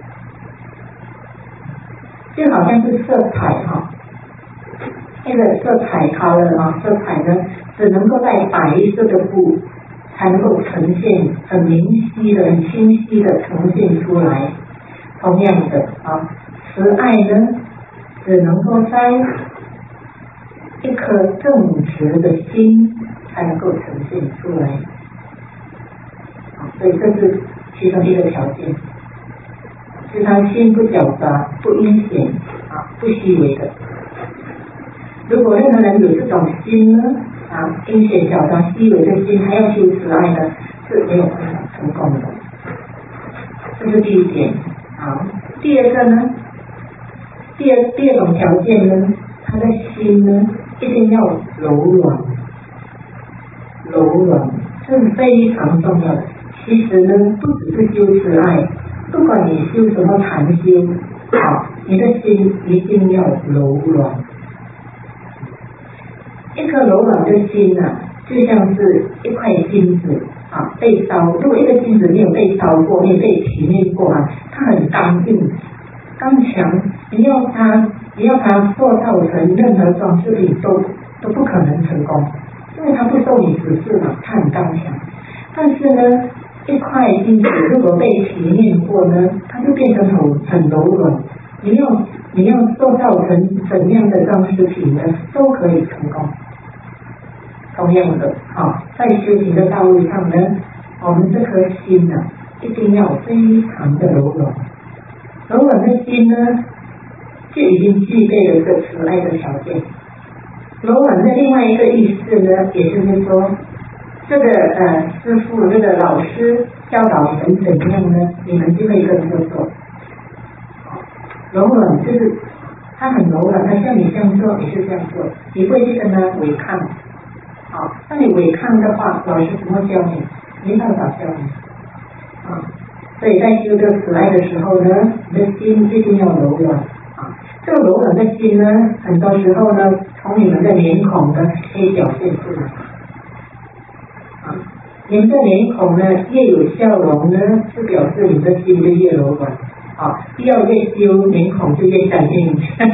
就好像是色彩哈，那个色彩好了啊，色彩呢只能够在白色的布才能够呈现很明晰的、很清晰的呈现出来。同样的啊，慈爱呢只能够在一颗正直的心才能够呈现出来。啊，所以这是其中一个条件。是他心不狡诈、不阴险啊、不虚伪的。如果任何人有这种心呢，啊，阴险、狡诈、虚伪的心，还要修慈爱呢，是没有办法成功的。这是第一点。好，第二个呢，第二第二种条件呢，他的心呢一定要柔软，柔软，这是非常重要的。其实呢，不只是修慈爱。不管你修什么禅修，好，你的心一定要柔软。一颗柔软的心啊，就像是一块金子啊，被烧。如果一个金子没有被烧过，没有被提炼过啊，它很刚硬、刚强。你要它，你要它塑造成任何装饰品都都不可能成功，因为它不受你指示嘛，它很刚强。但是呢，一块金子如果被提炼过呢，它就变成很很柔软。你要你要塑造成怎样的装饰品呢，都可以成功。同样的，好、哦，在修行的道路上呢，我们这颗心呢、啊，一定要非常的柔软。柔软的心呢，就已经具备了这慈爱的条件。柔软的另外一个意思呢，也就是说。这个呃师父这个老师教导你们怎样呢？你们就会跟着做。柔软就是他很柔软，他叫你这样做，你是这样做，你不会去跟他违抗。好，那你违抗的话，老师怎么教你？没办法教你。啊，所以在修这个慈爱的时候呢，你的心一定要柔软。啊，这个柔软的心呢，很多时候呢，从你们的脸孔呢可以表现出来。你们的脸孔呢越有笑容呢，是表示你的心就越柔软。啊，要越修脸孔就越僵硬。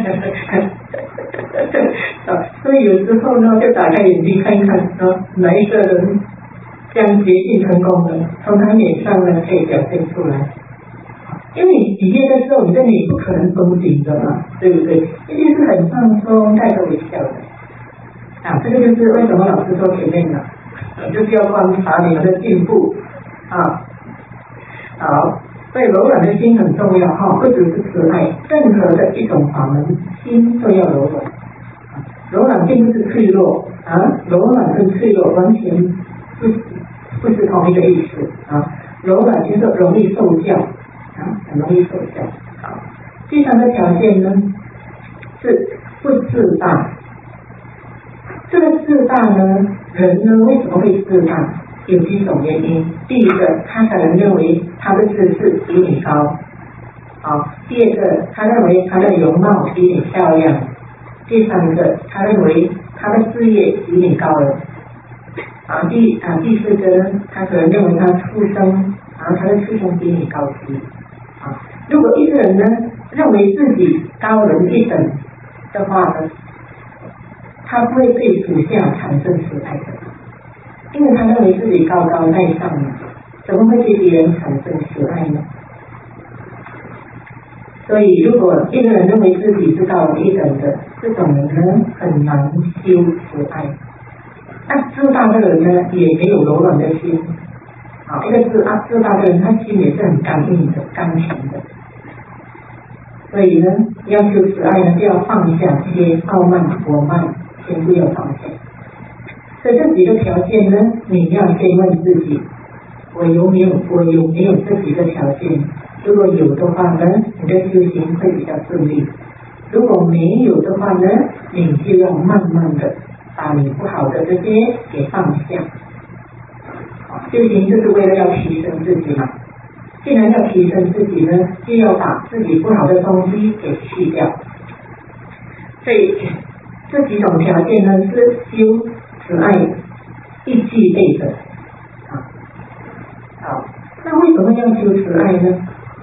啊，所以有时候呢，就打开眼睛看一看，啊，哪一个人将决定成功的，从他脸上呢可以表现出来。因为你喜悦的时候，你的脸不可能绷紧的嘛，对不对？一定是很放松，带着微笑的。啊，这个就是为什么老师说前面了。就是要观察你们的进步啊，好，所以柔软的心很重要哈，不只是慈爱，任何的一种法门，心都要柔软。柔软并不是脆弱啊，柔软跟脆弱完全不不是同一个意思啊。柔软就是容易受教啊，很容易受教。好，第三个条件呢是不自大。这个自大呢，人呢为什么会自大？有几种原因。第一个，他可能认为他的知识比你高，好；第二个，他认为他的容貌比你漂亮；第三个，他认为他的事业比你高了；啊，第啊第四个呢，他可能认为他出生，然后他的出生比你高级。啊，如果一个人呢认为自己高人一等的话呢，他不会对属下产生慈爱的，因为他认为自己高高在上嘛，怎么会对别人产生慈爱呢？所以，如果一个人认为自己是高人一等的，这种人呢很难修慈爱。那自大的人呢，也没有柔软的心。好，一个自大自大的人，他心也是很刚硬的、刚强的。所以呢，要修慈爱呢，就要放下这些傲慢、我慢。全部要放下，所以这几个条件呢，你要先问自己，我有没有我有没有这几个条件？如果有的话呢，你的修行会比较顺利；如果没有的话呢，你就要慢慢的把你不好的这些给放下。 修行就是为了要提升自己嘛。既然要提升自己呢，就要把自己不好的东西给去掉。所以这几种条件呢，是修慈爱一具备的。啊，好，那为什么要修慈爱呢？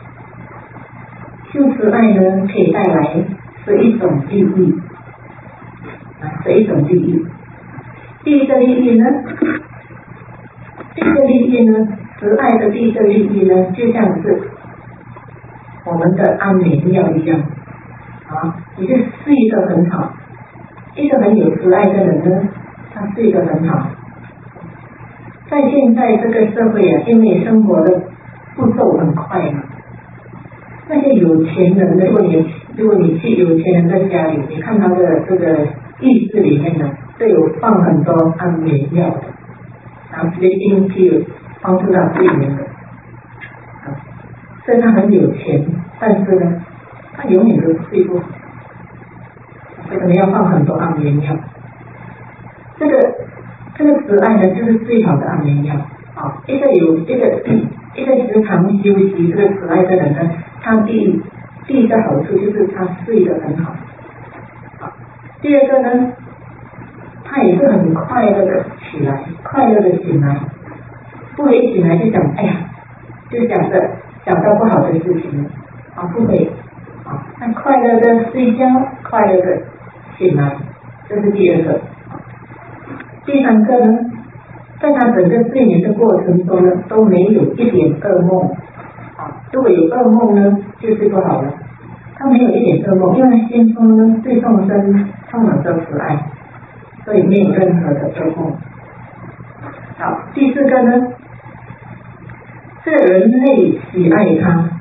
修慈爱呢，可以带来是一种利益，啊，是一种利益。第一个利益呢，第一个利益呢，慈爱的第一个利益呢，就像是我们的安眠药一样，啊，你就睡得很好。一个很有慈爱的人呢，他睡得很好。在现在这个社会啊，因为生活的步骤很快嘛，那些有钱人呢，如果你如果你去有钱人的家里，你看他的这个浴室里面呢，都有放很多安眠药的，然后直接进去帮助他睡眠的。啊，虽然他很有钱，但是呢，他永远都睡不好，所以可能要放很多安眠药。这个这个慈爱呢，就是最好的安眠药。啊，一个有一个一个时常修习这个慈爱的人呢，他第第一个好处就是他睡得很好。啊，第二个呢，他也是很快乐的起来，快乐的醒来，不会一醒来就想，哎呀，就想着想到不好的事情了。啊，不会。啊，他快乐的睡觉，快乐的醒来，这是第二个。第三个呢，在他整个睡眠的过程中呢，都没有一点噩梦。啊，如果有噩梦呢，就睡不好了。他没有一点噩梦，因为心中呢对众生充满着慈爱，所以没有任何的噩梦。好，第四个呢，这人类喜爱他。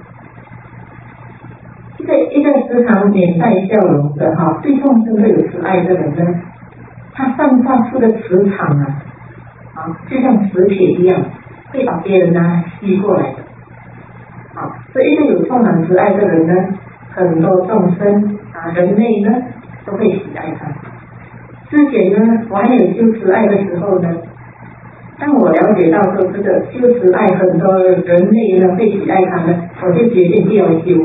一个一个时常脸带笑容的哈，对众生都有慈爱的人呢，他散发出的磁场啊，啊，就像磁铁一样，会把别人呢吸过来的。啊，所以一个有充满慈爱的人呢，很多众生啊，人类呢都会喜爱他。之前呢，我还有修慈爱的时候呢，当我了解到说这个修慈爱很多人类呢会喜爱他呢，我就决定不要修。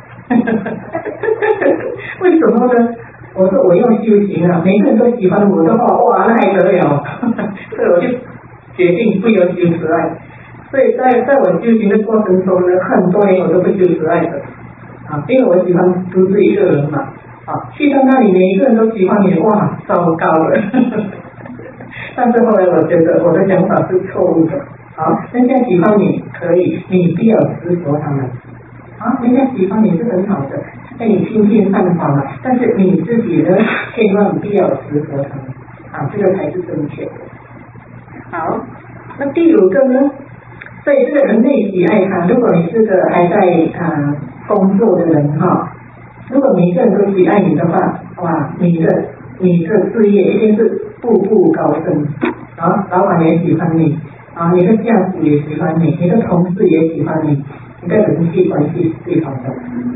为什么呢？我说我要修行啊，每个人都喜欢我的话，哇，那还得了？所以我就决定不要修慈爱。所以在在我修行的过程中呢，很多年我都不修慈爱的啊，因为我喜欢独自一个人嘛。啊，去到那里每一个人都喜欢你，哇，糟糕了。但是后来我觉得我的想法是错误的。啊，人家喜欢你可以，你不要执着他们。啊，人家喜欢你是很好的，在你亲近善法嘛，但是你自己呢，千万不要执着他们。啊，这个才是正确的。好，那第五个呢？所以这个人类喜爱他，如果你是个还在啊、呃、工作的人哈，如果每个人都喜爱你的话，哇，你的你的事业一定是步步高升啊，老板也喜欢你啊，你的下属也喜欢你，你的同事也喜欢你，你的人际关系是最好的，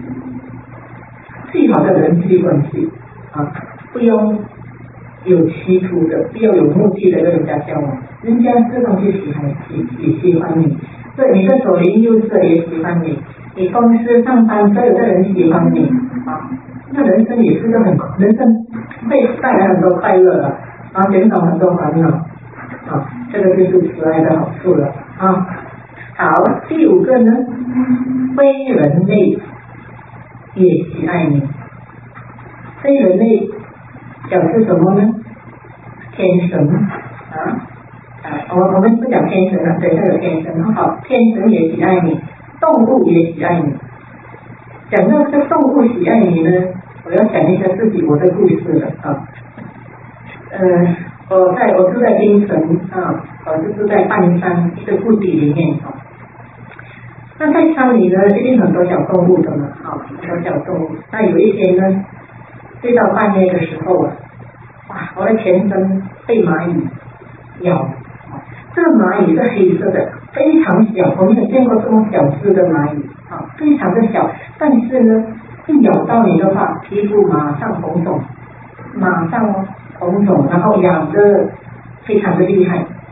最好的人际关系啊，不用有企图的，不要有目的的跟人家交往，人家自动就喜欢喜喜喜欢你，对你的左邻右舍也喜欢你，你公司上班所有的人喜欢你啊，那人生也是个很人生会带来很多快乐的，然后减少很多烦恼啊，这个就是慈爱的好处了啊。好，第五个呢，非人类也喜爱你，非人类表示什么呢？天神啊，啊，我我们不讲天神了，对，这有天神，好，天神也喜爱你，动物也喜爱你。讲到这个动物喜爱你呢，我要讲一下自己我的故事了啊。呃，我在我住在槟城啊，我是住在半山一个谷底里面啊。那在山里呢，一定很多小动物的嘛，啊，很多小动物。那有一天呢，睡到半夜的时候啊，哇，我的全身被蚂蚁咬，这个蚂蚁是黑色的，非常小，我没有见过这么小只的蚂蚁啊，非常的小，但是呢，一咬到你的话，皮肤马上红肿，马上红肿，然后痒的非常的厉害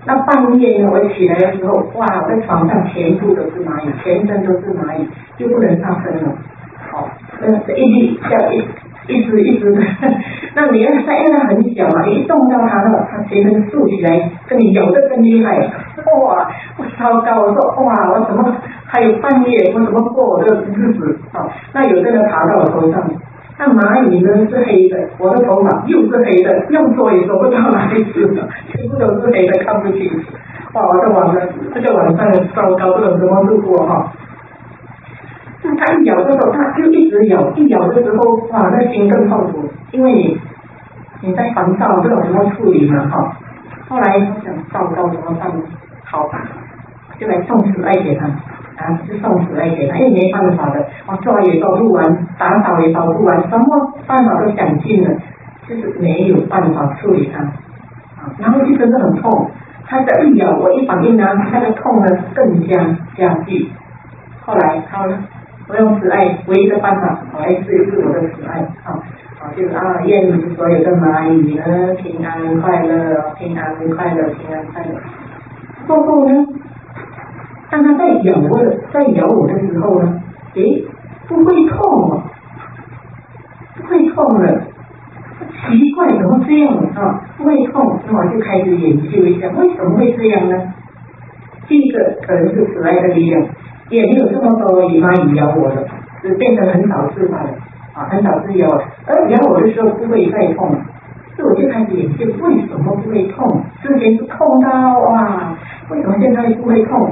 那半夜呢，我起来的时候，哇，我在床上全部都是蚂蚁，全身都是蚂蚁，又不能上身了，好，那一粒叫一一只一只的，那你要它因为它很小嘛，你一动到它了，它全身竖起来，跟你咬得更厉害，哇，我糟糕，我说哇，我怎么还有半夜，我怎么过我的日子啊？那有的人爬到我头上。那蚂蚁呢是黑的，我的头发又是黑的，用说也说不到哪里去了，全部都是黑的，看不清楚。哇，我的晚上，这个晚上糟糕，不懂怎么度过哈。那它一咬的时候，它就一直咬，一咬的时候，哇，那心更痛苦，因为你你在烦躁，不懂怎么处理嘛哈。后来我想，糟糕怎么办？好吧，就来送慈爱给他。啊，是送慈爱给他，因为没办法的，我抓也抓不完，打扫也扫不完，什么办法都想尽了，就是没有办法处理它。啊，然后就真的很痛，它的一咬，我一反应呢，那个痛呢更加加剧。后来好了，我用慈爱唯一的办法，我来试一试我的慈爱，啊，啊，就是啊，愿你所有的蚂蚁呢平安快乐，平安快乐，平安快乐。过后呢？当他在咬我的，在咬我的时候呢，诶，不会痛了，不会痛了，奇怪，怎么这样啊？不会痛，那我就开始研究一下，为什么会这样呢？第一个可能是慈爱的力量，也没有这么多蚂蚁咬我了，只变成很少次罢了，啊，很少次咬我，而咬我的时候不会再痛了，所以我就开始研究为什么不会痛？之前是痛到哇，为什么现在不会痛？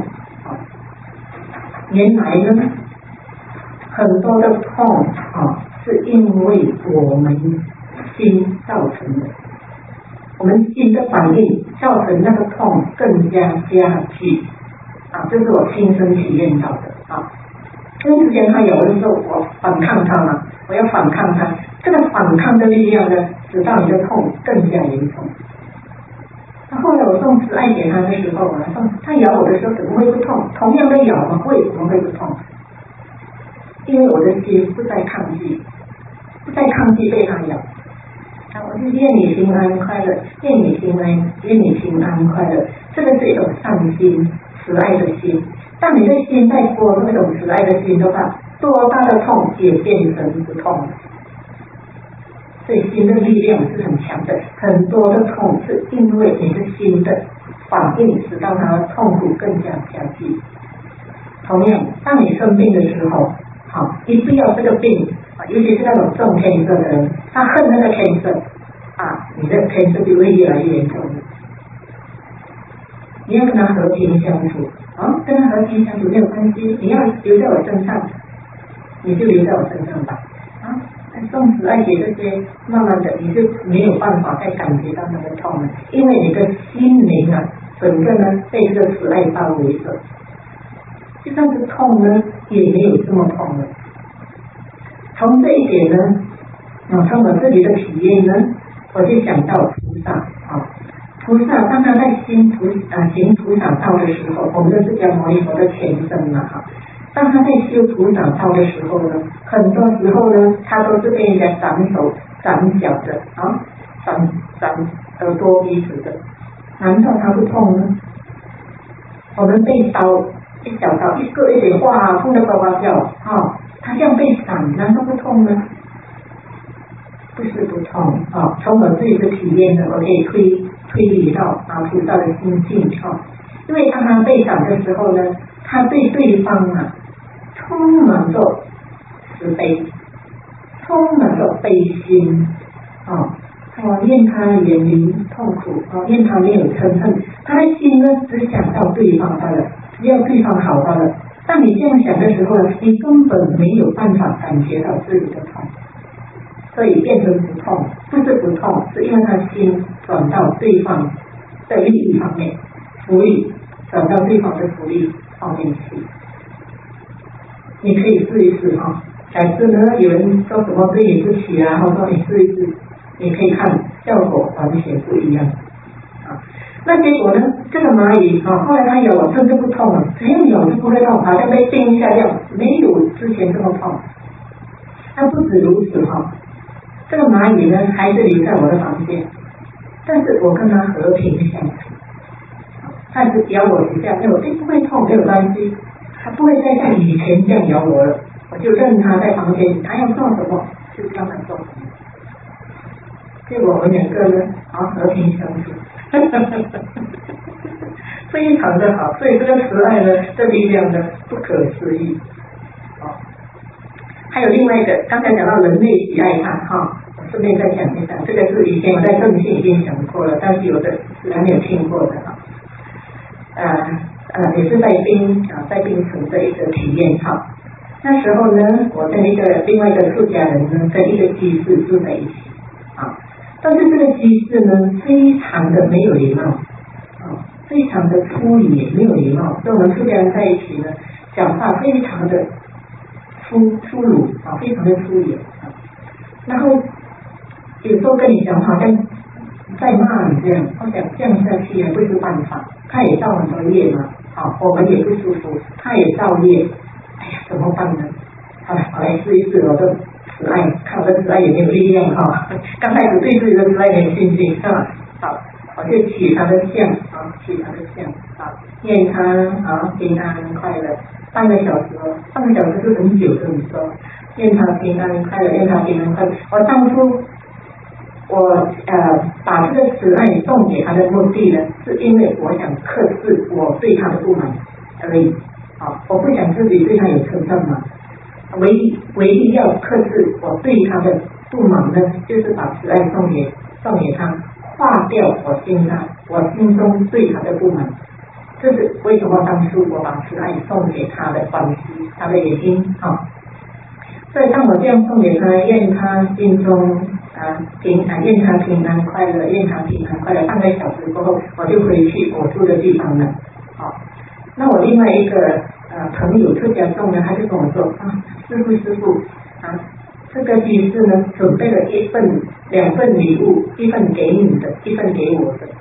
原来呢，很多的痛啊，是因为我们心造成的，我们心的反应造成那个痛更加加剧啊，这是我亲身体验到的啊。因为之前他咬的时候，我反抗他嘛，我要反抗他，这个反抗的力量呢，使到你的痛更加严重。那后来我送慈爱给他的时候啊，送他咬我的时候怎么会不痛？同样的咬嘛，为什么会不痛？因为我的心不再抗拒，不再抗拒被他咬。啊，我就愿你平安快乐，愿你平安，愿你平安快乐。这个是一种善心、慈爱的心。当你的心在播这种慈爱的心的话，多大的痛也变成不痛了。所以心的力量是很强的，很多的痛是因为你的心的反应使到它的痛苦更加加剧。同样，当你生病的时候，好，你不要这个病啊，尤其是那种重cancer的人，他恨那个cancer啊，你的cancer就会越来越严重。你要跟他和平相处啊，跟他和平相处没有关系，你要留在我身上，你就留在我身上吧啊。送慈爱给这些，慢慢的你就没有办法再感觉到那个痛了，因为你的心灵啊，整个呢被这个慈爱包围着，就算是痛呢，也没有这么痛了。从这一点呢，啊，从我自己的体验呢，我就想到菩萨啊，菩萨当他在行菩啊行菩萨道的时候，我们的释迦牟尼佛的前身嘛哈。当他在修菩萨道的时候呢，很多时候呢，他都是被人家斩手斩脚的啊，斩斩耳朵鼻子的，难道他不痛呢？我们被刀一小刀一个一点，哇，痛得呱呱叫啊！他这样被斩，难道不痛呢？不是不痛啊，从我自己的体验呢，我可以推推理到啊菩萨的心境啊，因为当他被斩的时候呢，他对对方啊。充满着慈悲，充满着悲心啊！哦，愿他远离痛苦啊，愿他没有嗔恨，他的心呢只想到对方罢了，只要对方好罢了。当你这样想的时候呢，你根本没有办法感觉到自己的痛，所以变成不痛，不是不痛，是因为他心转到对方的利益方面，福利转到对方的福利方面去。你可以试一试啊，改次呢有人说什么对你不起啊，或者说你试一试，你可以看效果完全不一样啊。那结果呢，这个蚂蚁啊，后来它咬我真的不痛了，只要咬就不会痛，好像被冰下掉，没有之前这么痛。那不止如此哈，这个蚂蚁呢还是留在我的房间，但是我跟它和平相处。 但是咬我几下，哎，我并不会痛，没有关系，他不会再像以前这样咬我了，我就任他在房间，他要做什么就让他做什么。所以我们两个呢，好和平相处，非常的好。所以这个慈爱呢，这力量呢，不可思议。哦，还有另外一个，刚才讲到人类喜爱它哈，我顺便再讲一下，这个是以前我在正信已经讲过了，但是有的是还没有听过的哈。呃呃，也是在冰啊，在冰城的一个体验哈。那时候呢，我跟一个另外一个出家人呢，跟一个居士住在一起啊。但是这个居士呢，非常的没有礼貌，啊，非常的粗野，没有礼貌。跟我们出家人在一起呢，讲话非常的粗粗鲁啊，非常的粗野啊。然后有时候跟你讲好像在骂你这样，我想这样下去也不是办法。他也造很多业嘛，好，我们也不舒服，他也造业，哎呀，怎么办呢？好来，我来试一试我的慈爱，看我的慈爱有没有力量哈。刚开始对自己的慈爱没有信心，是吧？好，我就取他的像啊，取他的像啊，念他啊平安快乐，半个小时哦，半个小时是很久的，你说，念他平安快乐，念他平安快乐。我当初我呃把这个慈爱送给他的目的呢，是因为我想克制我对他的不满而已。好，我不想自己对他有成分嘛。唯一唯一要克制我对他的不满呢，就是把慈爱送给送给他，化掉我心上我心中对他的不满。这是为什么当初我把慈爱送给他的关系，他的原因啊。所以当我这样送给他，愿他心中啊平安，愿他平安快乐，愿他平安快乐。半个小时过后，我就回去我住的地方了。好，那我另外一个呃朋友出家众呢，他就跟我说啊，师父师父啊，这个居士呢准备了一份两份礼物，一份给你的，一份给我的。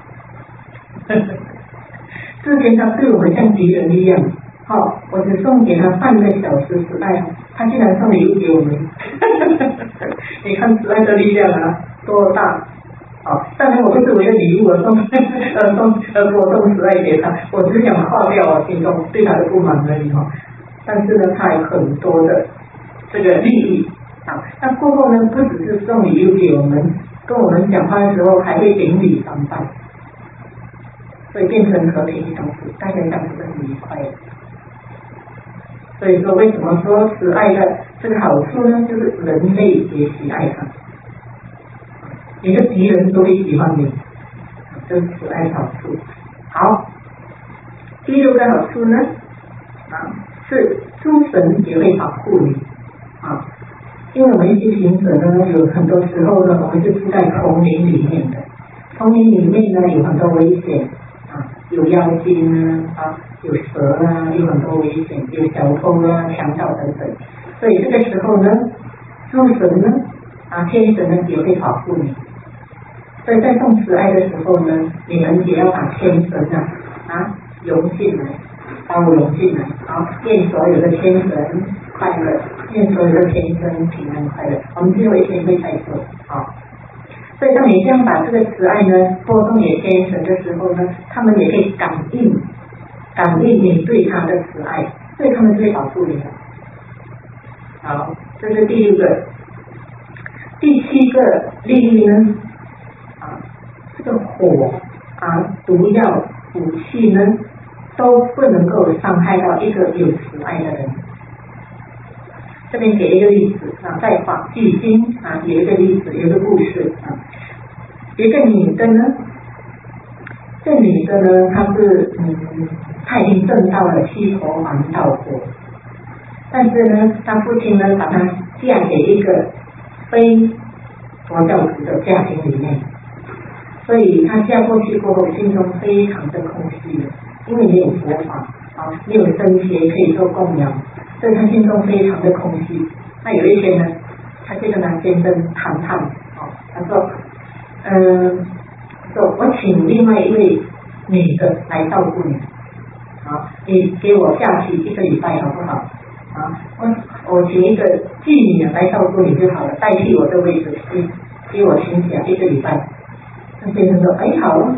之前他对我们像敌人一样，好、哦，我只送给他半个小时慈爱，他竟然送礼物给我们。你看慈爱的力量啊，多大！好、哦，当然我不是为了礼物而送，呃送呃我送慈爱给他，我只想化掉我心中对他的不满而已哈。但是呢，他有很多的这个利益啊。那过后呢，不只是送礼物给我们，跟我们讲话的时候还会顶礼三拜。所以变成和平相处，大家相处得很愉快。所以说，为什么说慈爱的这个好处呢？就是人类也喜爱它，你的敌人都会喜欢你，这是慈爱的好处。好，第六个好处呢，啊，是诸神也会保护你啊，因为我们一些行者呢，有很多时候呢，我们是住在丛林里面的，丛林里面呢有很多危险。有妖精啊，啊，有蛇啊，有很多危险，有小偷啊、强盗等等。所以这个时候呢，诸神呢，啊，天神呢也会保护你。所以在送慈爱的时候呢，你们也要把天神啊啊融进来，包容进来，好，愿所有的天神快乐，愿所有的天神平安快乐。我们最后一天会再说，好。所以当你这样把这个慈爱呢播送给天神的时候呢，他们也可以感应感应你对他的慈爱，所以他们就会保护你的。好，这是第六个。第七个利益呢，啊，这个火啊、毒药、武器呢，都不能够伤害到一个有慈爱的人。这边给一个例子啊，在《法纪经》啊有一个例子，有一个故事啊。有一个女的呢，这女的呢，她是嗯，她已经证到了七佛黄道果，但是呢，她父亲呢，把她嫁给一个非佛教徒的家庭里面，所以她嫁过去过后，心中非常的空虚，因为没有佛法啊，没有僧伽可以做供养，所以她心中非常的空虚。那有一天呢，她就跟她先生谈判，啊，她说。嗯，说我请另外一位女的来照顾你，好，你给我假期一个礼拜好不好？啊，我我请一个妓女来照顾你就好了，代替我的位置，你给我请假一个礼拜。那先生说，哎，好啊，不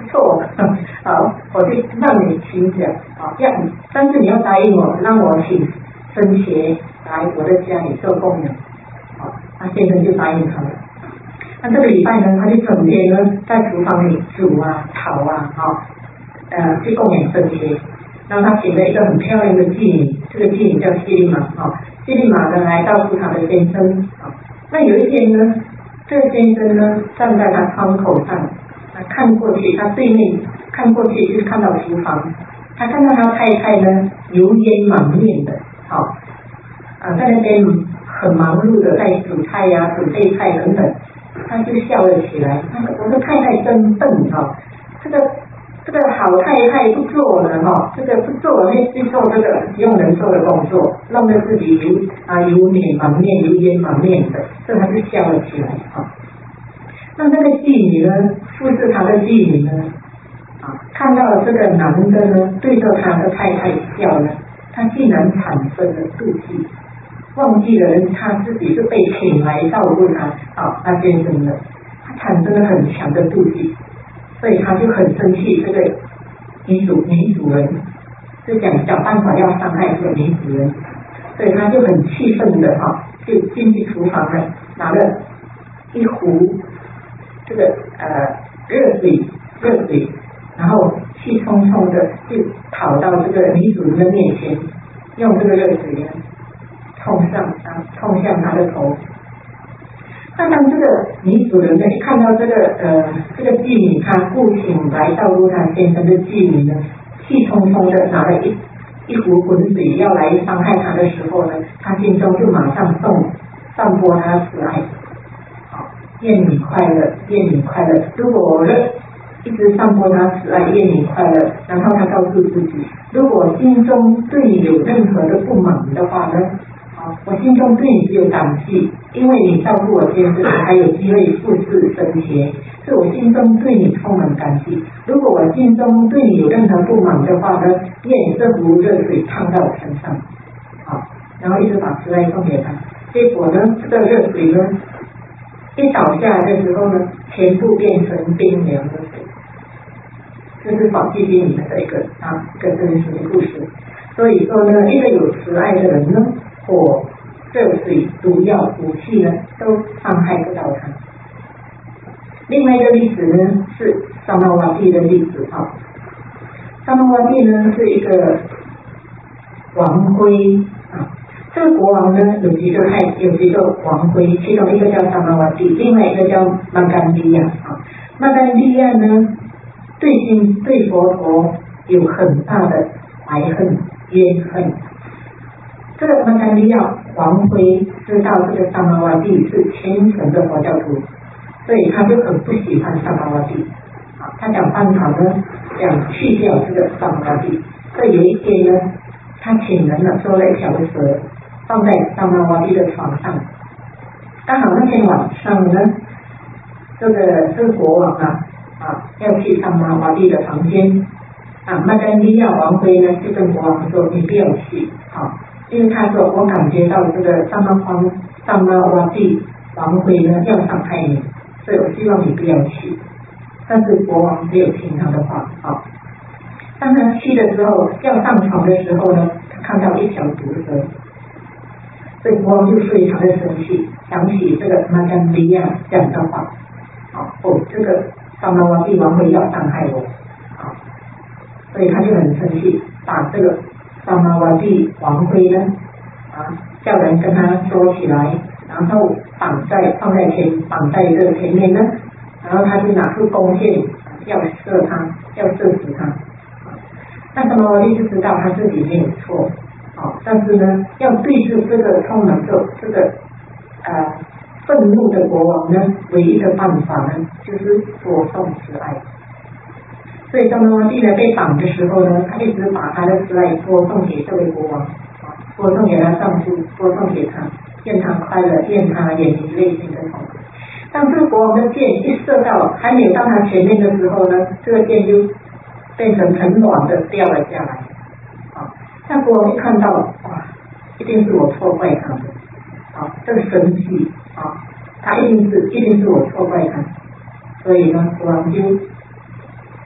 错，好，我就让你请讲，好，这样，但是你要答应我，让我请僧伽来我的家里做供养，好，那先生就答应他了。那这个礼拜呢，他就整天呢在厨房里煮啊、炒啊，哈、哦，呃，去供养僧伽。然后他请了一个很漂亮的妓女，这个妓女叫希利玛，哈、哦，希利玛呢来照顾他的先生，啊、哦，那有一天呢，这个先生呢站在他窗口上，啊，看过去，他对面看过去就是看到厨房，他看到他太太呢油烟满面的，好、哦，啊，在那边很忙碌的在煮菜呀、啊、准备菜等等。他就笑了起来，他说：“我的太太真笨哈、哦，这个这个好太太不做了哈、哦，这个不做了，去做这个不用人做的工作，弄得自己油啊油脸满面、油烟满面的。”所以他就笑了起来哈、哦。那那个妓女呢，服侍他的妓女呢，啊，看到了这个男的呢对着他的太太笑呢，他竟然产生了妒忌。忘记了他自己是被请来照顾他，好、哦，他先生的，他产生了很强的妒忌，所以他就很生气这个女主女主人，就想想办法要伤害这个女主人，所以他就很气愤的哈、哦，就进去厨房了，拿了一壶这个呃热水热水，然后气冲冲的就跑到这个女主人的面前，用这个热水呢。冲上啊，冲向他的头。那当这个女主人呢，一看到这个呃这个妓女，她父亲来照顾她先生的妓女呢，气冲冲的拿了一一壶滚水要来伤害她的时候呢，她心中就马上送散播她的慈爱，好，愿你快乐，愿你快乐。如果我一直散播她慈爱，愿你快乐，然后她告诉自己，如果心中对你有任何的不满的话呢？我心中对你只有感激，因为你照顾我先生，我还有机会服侍僧伽，所以我心中对你充满感激。如果我心中对你有任何不满的话呢，愿这壶热水烫到我身上，好，然后一直把慈爱送给他。结果呢，这个热水呢，一倒下来的时候呢，全部变成冰凉的水。这是宝积经里面的一个啊一个真实的故事。所以说呢，一个有慈爱的人呢，火、热水、毒药、武器呢，都伤害不到他。另外一个例子呢，是萨摩瓦蒂的例子哈。萨摩瓦蒂呢是一个王妃啊，这个国王呢有几个太有几个王妃，其中一个叫萨摩瓦蒂，另外一个叫玛甘利亚啊。玛甘利亚呢，对心对佛陀有很大的怀恨怨恨。这个玛甘利亚王妃知道这个萨摩瓦蒂是虔诚的佛教徒，所以他就很不喜欢萨摩瓦蒂，啊，他想办法呢，想去掉这个萨摩瓦蒂。所以有一天呢，他请人呢做了一条蛇，放在萨摩瓦蒂的床上。刚好那天晚上呢，这个这个国王啊啊要去萨摩瓦蒂的房间，啊，玛甘利亚王妃呢就跟国王说：“你不要去，好、啊。”因为他说我感觉到这个萨摩王萨摩瓦蒂王妃呢要伤害你，所以我希望你不要去。但是国王没有听他的话，好，当他去的时候，要上床的时候呢，他看到一条毒蛇，所以国王就非常的生气，想起这个玛甘利亚讲的话，好，哦，这个萨摩瓦蒂王妃要伤害我，好，所以他就很生气，把这个萨摩瓦蒂王妃呢，啊，叫人跟他捉起来，然后绑在放在前绑在这前面呢，然后他就拿出弓箭要射他，要射死他。那萨摩瓦蒂就知道他自己没有错，啊，但是呢，要对峙这个充满着这个呃愤怒的国王呢，唯一的办法呢，就是播送慈爱。所以萨摩瓦蒂呢被绑的时候呢，他一直把他的慈爱播送给这位国王，啊，播送给他丈夫，播送给他，愿他快乐，愿他远离内心的痛苦。当这个国王的箭一射到还没有到他前面的时候呢，这个箭就变成很软的掉了下来，啊，那国王一看到，哇，一定是我错怪他的，啊，这个生气，啊，他一定是一定是我错怪他，所以呢，国王就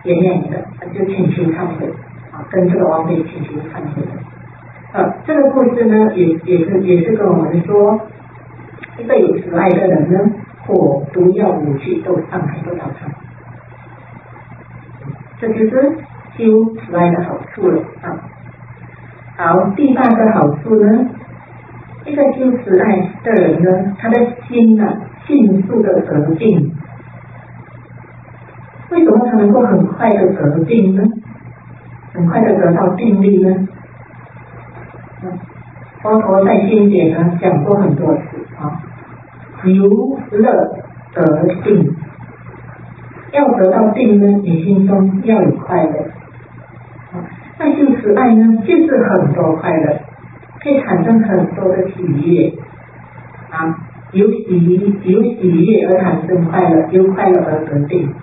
原谅你的，就请求忏悔啊，跟这个王妃请求忏悔。呃，这个故事呢，也也是也是跟我们说，一个有慈爱的人呢，火、毒药、武器都伤害不到他。这就是修慈爱的好处了啊。好，第八个好处呢，一个修慈爱的人呢，他的心呢、啊，迅速的得定。为什么他能够很快的得定呢？很快的得到定力呢？佛陀在经典呢讲过很多次啊，由乐得定。要得到定呢，你心中要有快乐。那修慈爱呢，就是很多快乐，可以产生很多的喜悦啊，由喜由喜悦而产生快乐，由快乐而得定。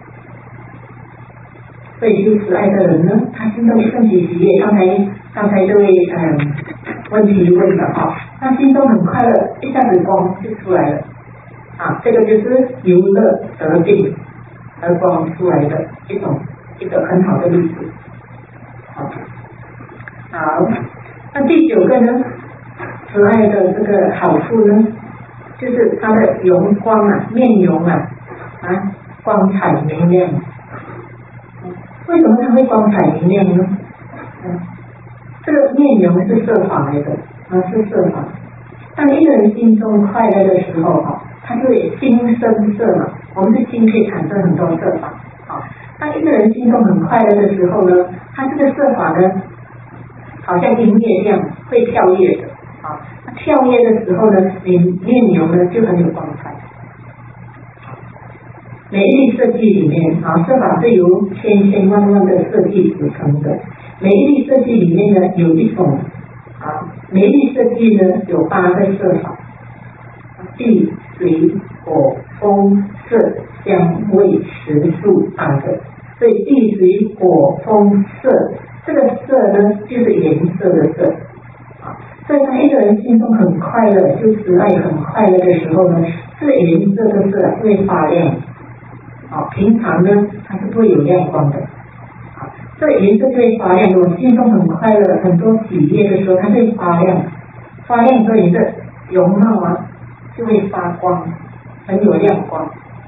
所以修慈爱的人呢，他心中升起喜悦。刚才刚才这位嗯问题问的啊，他心中很快乐，一下子光就出来了啊，这个就是由乐得定而光出来的一种一个很好的例子。好，好，那第九个呢，慈爱的这个好处呢，就是它的容光啊，面容啊啊光彩明亮。为什么它会光彩明亮呢？嗯，这个面容是色法来的啊，是色法。当一个人心中快乐的时候啊，他就会心生色嘛。我们的心可以产生很多色法啊。当一个人心中很快乐的时候呢，他这个色法呢，好像银月亮会跳跃的啊。那跳跃的时候呢，你面容呢就很有光彩。每一粒色剂里面啊，色法是由千千万万的色剂组成的。每一粒色剂里面呢，有一种啊，每一粒色剂呢有八个色法：地、水、火、风、色、香、味、食、住八个。所以地、水、火、风、色，这个色呢就是颜色的色啊。所以当一个人心中很快乐，就慈爱很快乐的时候呢，这个颜色的色会发亮。啊，平常呢它是不会有亮光的，啊，这个颜色就会发亮。我心中很快乐、很多喜悦的时候，它就会发亮，发亮之后你的容貌啊就会发光，很有亮光。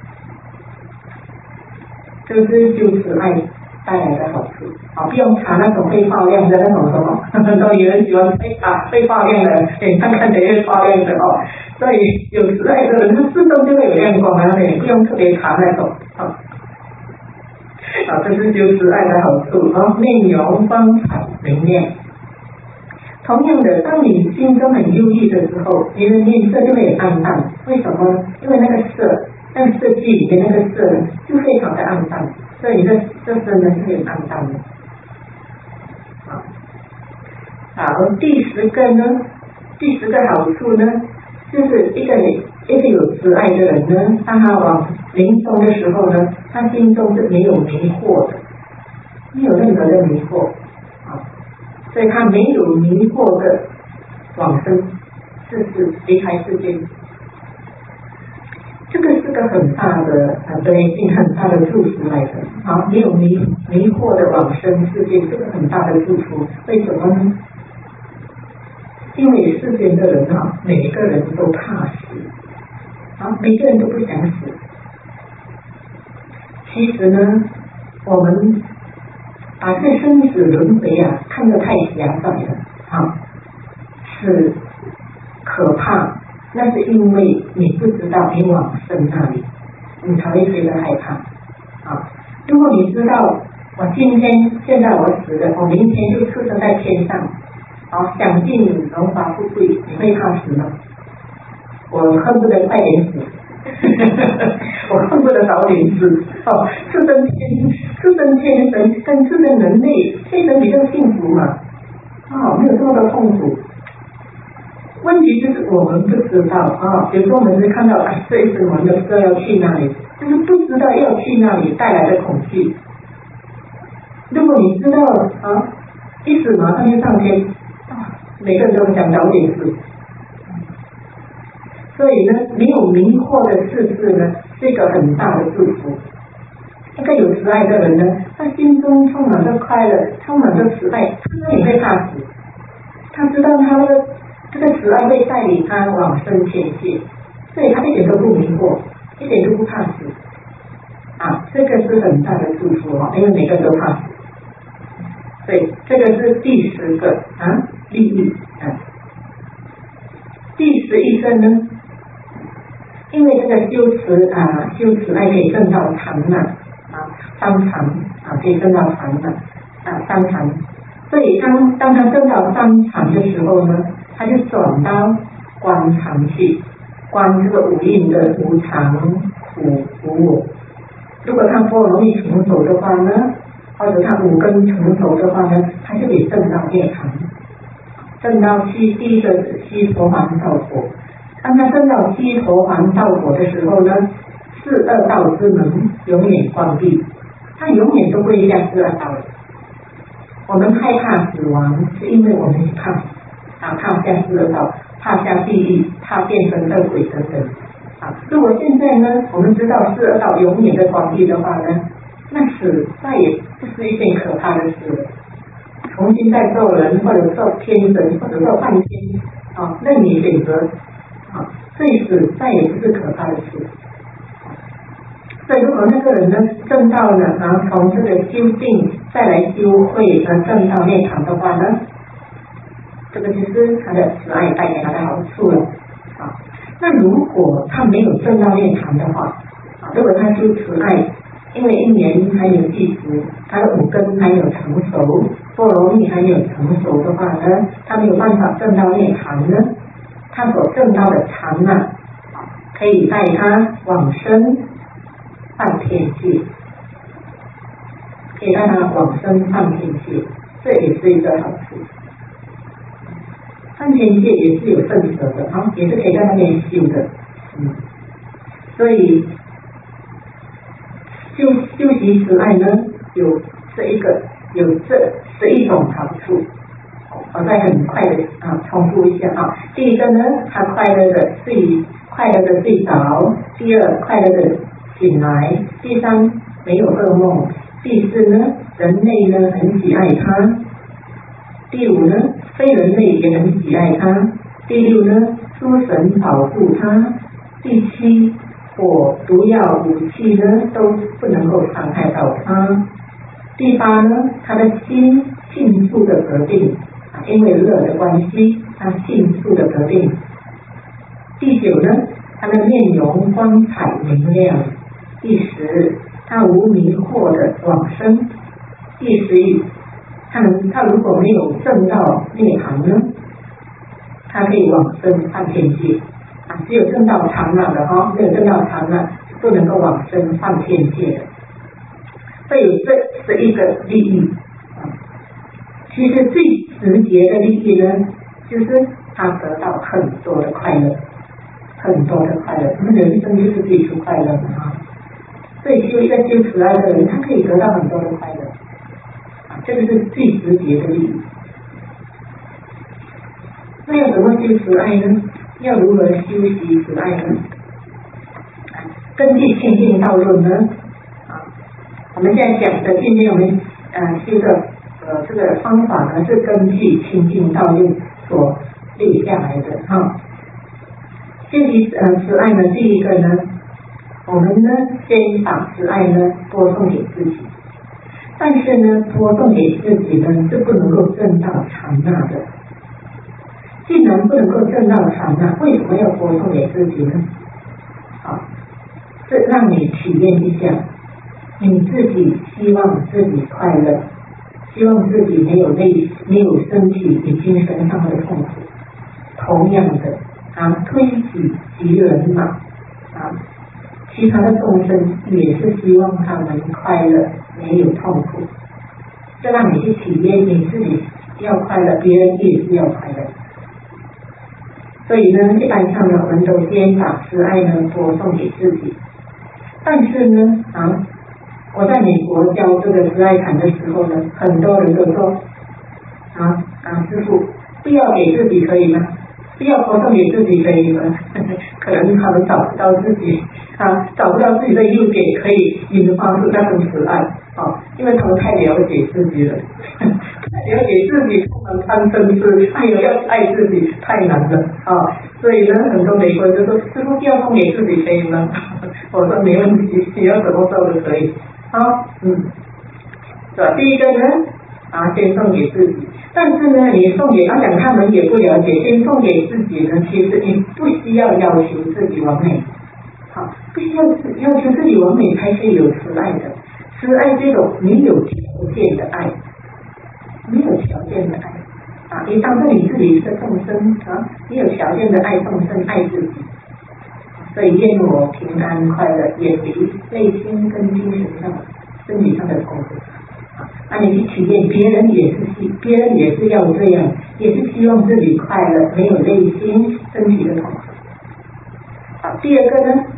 这是修慈爱带来的好处啊，不用擦那种会发亮的那种什么，很多女人喜欢会啊会发亮的，眼看看起来会发亮的哦。所以有慈爱的人，他自动就会有亮光，然后也不用特别擦那种啊。啊，这是修慈爱的好处啊，面容光彩明亮。同样的，当你心中很忧郁的时候，你的面色就会暗淡。为什么？因为那个色，那个色剂里面那个色就非常的暗淡，所以你的色身呢是很暗淡的。好，好，第十个呢，第十个好处呢，就是一个一个有慈爱的人呢，当他往临终的时候呢，他心中是没有迷惑的，没有任何的迷惑啊，所以他没有迷惑的往生，世世离开世界。这个是个很大的啊，对性很大的祝福来的啊，没有迷迷惑的往生世界，这个很大的祝福。为什么呢？因为世间的人啊，每一个人都怕死啊，每个人都不想死。其实呢，我们把这个生死轮回啊看得太狭窄了啊，是可怕。那是因为你不知道你往生那里，你才会觉得害怕啊。如果你知道我今天现在我死了，我明天就出生在天上，好享尽荣华富贵，你会怕死吗？我恨不得快点死，我恨不得早点死。哦，赤身天赤身天神跟赤身人类，天神比较幸福嘛，哦，没有这么多痛苦。问题就是我们不知道啊，比如说我们是看到哎，这一生我们不知道要去哪里，就是不知道要去哪里带来的恐惧。如果你知道啊，一死马上就上天，啊，每个人都想早点死。所以呢，没有迷惑的世事呢，是一个很大的祝福。 一个有慈爱的人呢，他心中充满着快乐，充满着慈爱，他哪里会怕死？他知道他那个这个慈爱会带领他往生天界，所以他一点都不迷惑，一点都不怕死啊！这个是很大的祝福哈，因为每个人都怕死。所以这个是第十个啊利益啊。第十一个呢，因为这个修持啊，修慈爱可以证到禅嘛啊，三禅啊，可以证到禅嘛啊，三禅。所以当当他证到三禅的时候呢，他就转到观禅去，观这个五蕴的无常、苦、无我。如果他波罗蜜成熟的话呢，或者他五根成熟的话呢，他就可以证到涅槃，证到七第一个七陀洹道果。当他证到七陀洹道果的时候呢，四恶道之门永远关闭，他永远都不会下四恶道了。我们害怕死亡，是因为我们怕啊，怕下四恶道，怕下地狱，怕变成恶鬼等等啊。如果现在呢，我们知道四恶道永远的关闭的话呢，那死再也不是一件可怕的事了。重新再做人，或者做天神，或者做梵天啊，任你选择啊，所以死再也不是可怕的事。所以如果那个人呢证到了，然后从这个修定再来修慧而证到涅槃的话呢，这个就是他的慈爱带给他的好处了啊。那如果他没有证到涅槃的话啊，如果他修慈爱，因为因缘还有具足，他的五根还有成熟，波罗蜜还有成熟的话呢，他没有办法证到涅槃呢，他所证到的禅呢，可以带他往生梵天界，可以带他往生梵天界，这也是一个好处。梵天界也是有圣者的啊，也是可以在那边修的，嗯，所以修修习慈爱呢，有这一个有这十一种好处。我再很快的啊重复一下啊。第一个呢，他快乐的睡，快乐的睡着；第二，快乐的醒来；第三，没有噩梦；第四呢，人类呢很喜爱他；第五呢，非人类也很喜爱他；第六呢，诸神保护他；第七，火、毒药、武器呢都不能够伤害到他；第八呢，他的心迅速的得定。因为热的关系，他迅速的得定。第九呢，他的面容光彩明亮。第十，他无迷惑的往生。第十一，他能他如果没有证到涅槃呢，他可以往生梵天界啊，只有证到禅了的哈，没有证到禅了，不能够往生梵天界的。所以有这十一个利益啊。其实最直接的利益呢，就是他得到很多的快乐，很多的快乐。我们人生就是追求快乐嘛，所以修一个修慈爱的人，他可以得到很多的快乐，啊，这个是最直接的利益。那要怎么修慈爱呢？要如何修习慈爱呢？啊，根据清净道论呢，啊，我们现在讲的今天我们呃修的。呃，这个方法呢是根据清净道论所列下来的哈。修习呃慈爱呢，第一个呢，我们呢先把慈爱呢播送给自己，但是呢播送给自己呢是不能够证到禅那的。既然不能够证到禅那，为什么要播送给自己呢？好，是让你体验一下，你自己希望自己快乐。希望自己没有内没有身体与精神上的痛苦，同样的啊，推己及人嘛啊，其他的众生也是希望他们快乐，没有痛苦，这让你去体验你自己要快乐，别人也是要快乐。所以呢，一般上呢，我们都先把慈爱呢播送给自己，但是呢啊。我在美国教这个慈爱禅的时候呢，很多人都说啊啊师父，不要给自己可以吗？ 不要活送给自己可以吗？可能他们找不到自己啊，找不到自己的优点可以引发出那种慈爱啊，因为他们太了解自己了，了解自己不能贪嗔痴，哎呦要爱自己太难了啊，所以呢，很多美国人就说师父不要送给自己可以吗？我说没问题，你要怎么做都可以啊，嗯，是吧？第一个呢啊，先送给自己。但是呢，你送给他讲，他们也不了解。先送给自己呢，其实你不需要要求自己完美，好，不需要要求自己完美才是有慈爱的。慈爱这种没有条件的爱，没有条件的爱啊！你当做你自己是众生啊，你有条件的爱众生，爱自己。所以愿我平安快乐，远离内心跟精神上、身体上的痛苦。啊，你去体验，别人也是希，别人也是要这样，也是希望自己快乐，没有内心身体的痛苦。好，第二个呢，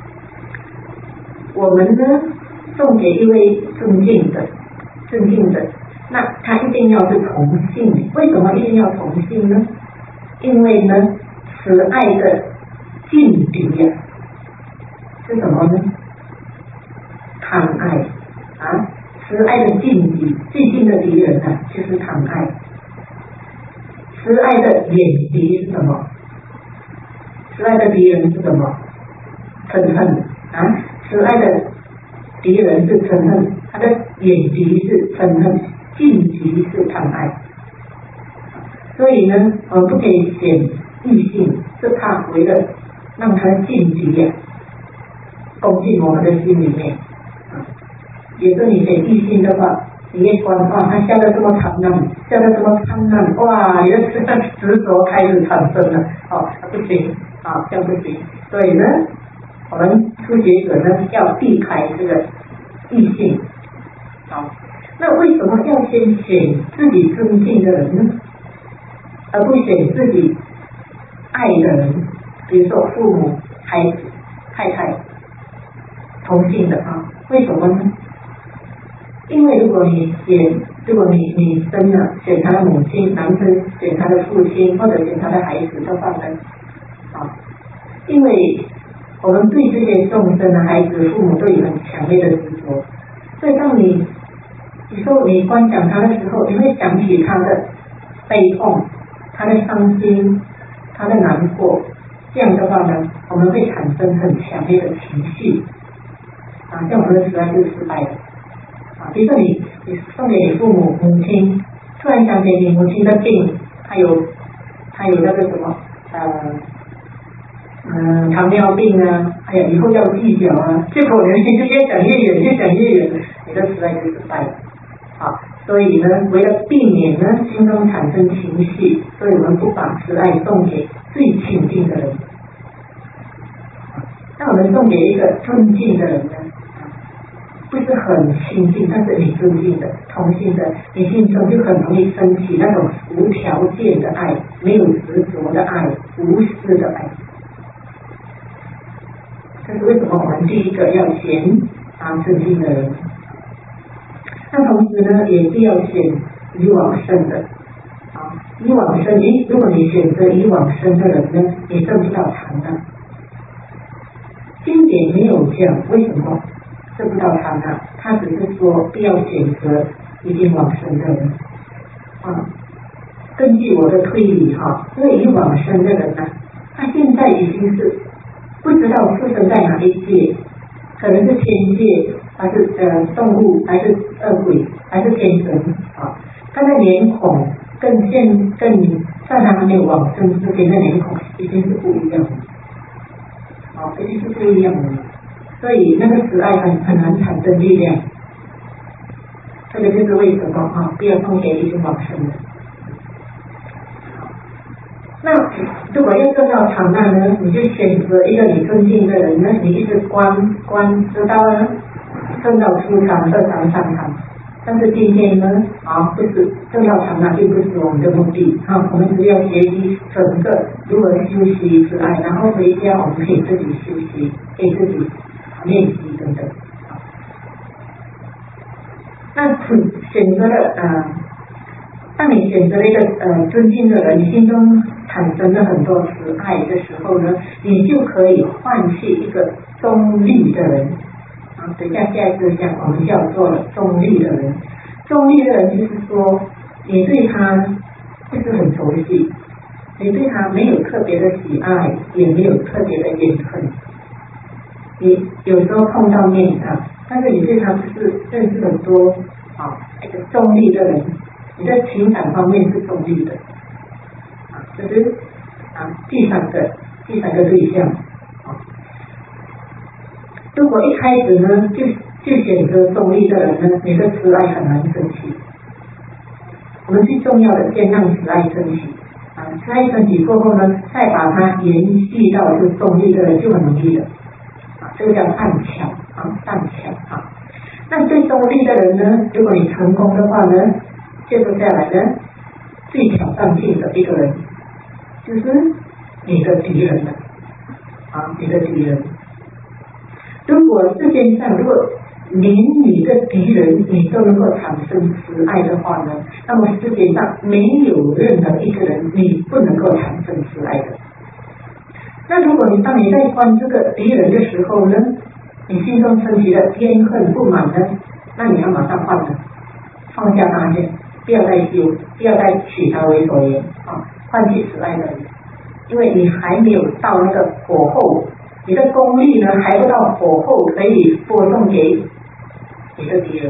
我们呢送给一位尊敬的、尊敬的，那他一定要是同性。为什么一定要同性呢？因为呢，慈爱的劲敌呀、啊，是什么呢？贪爱啊。慈爱的劲敌，最近的敌人啊，就是贪爱。慈爱的远敌是什么？慈爱的敌人是什么？嗔恨啊！慈爱的敌人是嗔恨，他的远敌是嗔恨，近敌是贪爱。所以呢，我们不可以选异性，是怕为了让他近敌呀、啊，攻进我们的心里面。也是你选异性的话，你一观哇，他笑得这么灿烂，笑得这么灿烂，哇，你的执着开始产生了，哦，不行，啊，这样不行。所以呢，我们初学者呢要避开这个异性。好，那为什么要先选自己尊敬的人呢？而不选自己爱的人？比如说父母、孩子、太太，同性的啊？为什么呢？因为如果你选，如果你你生了选他的母亲，男生选他的父亲，或者选他的孩子的话呢，啊，因为我们对这些众生的孩子、父母都有很强烈的执着，所以当你你说你观想他的时候，你会想起他的悲痛、他的伤心、他的难过，这样的话呢，我们会产生很强烈的情绪，啊，这样我们的慈爱就是失败的。比如说你你送给你父母母亲，突然想起你母亲的病，还有还有那个什么呃嗯、呃、糖尿病啊，哎呀以后要计较啊，结果你就越想越远，越想越远，你的慈爱就失败了。好，所以呢，为了避免呢心中产生情绪，所以我们不把慈爱送给最亲近的人。那我们送给一个尊敬的人呢？不是很亲近，但是你尊敬的、同性的，你心中就很容易升起那种无条件的爱，没有执着的爱，无私的爱。这是为什么我们第一个要选啊尊敬的人。那同时呢，也是要选以往生的啊，以往生，诶，如果你选择以往生的人呢，你证不到禅的。经典没有讲为什么证不到禅呢？他只是说不要选择已经往生的人啊。根据我的推理哈，因为已经往生的人呢，他现在已经是不知道出生在哪一界，可能是天界，还是呃动物，还是恶鬼，还是天神啊。他的脸孔跟现跟在他还没有往生之前的脸孔已经是不一样的，啊，已经是不一样的。所以那个慈爱很很难产生力量，这个就是为什么啊，不要送给已经往生的。那如果要证到常难呢，你就选择一个你尊敬的人呢，你一直观观知道呢，证到初禅、二禅、三禅。但是今天呢，啊，不是证到常难，并不是我们的目的啊，我们只要学习整个如何修习慈爱，然后回家我们可以自己修习，可以自己练习等等。那选择了呃，当你选择了一个呃尊敬的人，你心中产生了很多慈爱的时候呢，你就可以换去一个中立的人啊。等一下下一次讲，我们叫做中立的人。中立的人就是说，你对他就是很熟悉，你对他没有特别的喜爱，也没有特别的怨恨。你有时候碰到面啊，但是你对他就是认识很多啊，一个中立的人，你在情感方面是中立的啊，这是啊第三个第三个对象啊。如果一开始呢就就选择中立的人呢，你的慈爱很难升起。我们最重要的先让慈爱升起啊，慈爱升起过后呢，再把它延续到是中立的人就很容易了。这个叫善巧啊，善巧啊。那最中立的人呢，如果你成功的话呢，接着下来呢，最挑战性的一个人，就是你的敌人了啊，你的敌人。如果世界上如果连你的敌人你都能够产生慈爱的话呢，那么世界上没有任何一个人你不能够产生慈爱的。那如果你当你在观这个敌人的时候呢，你心中升起了怨恨不满呢，那你要马上换了，放下他先，不要再修，不要再取他为所言啊，换去慈爱的人，因为你还没有到那个火候，你的功力呢还不到火候可以播送给你的敌人。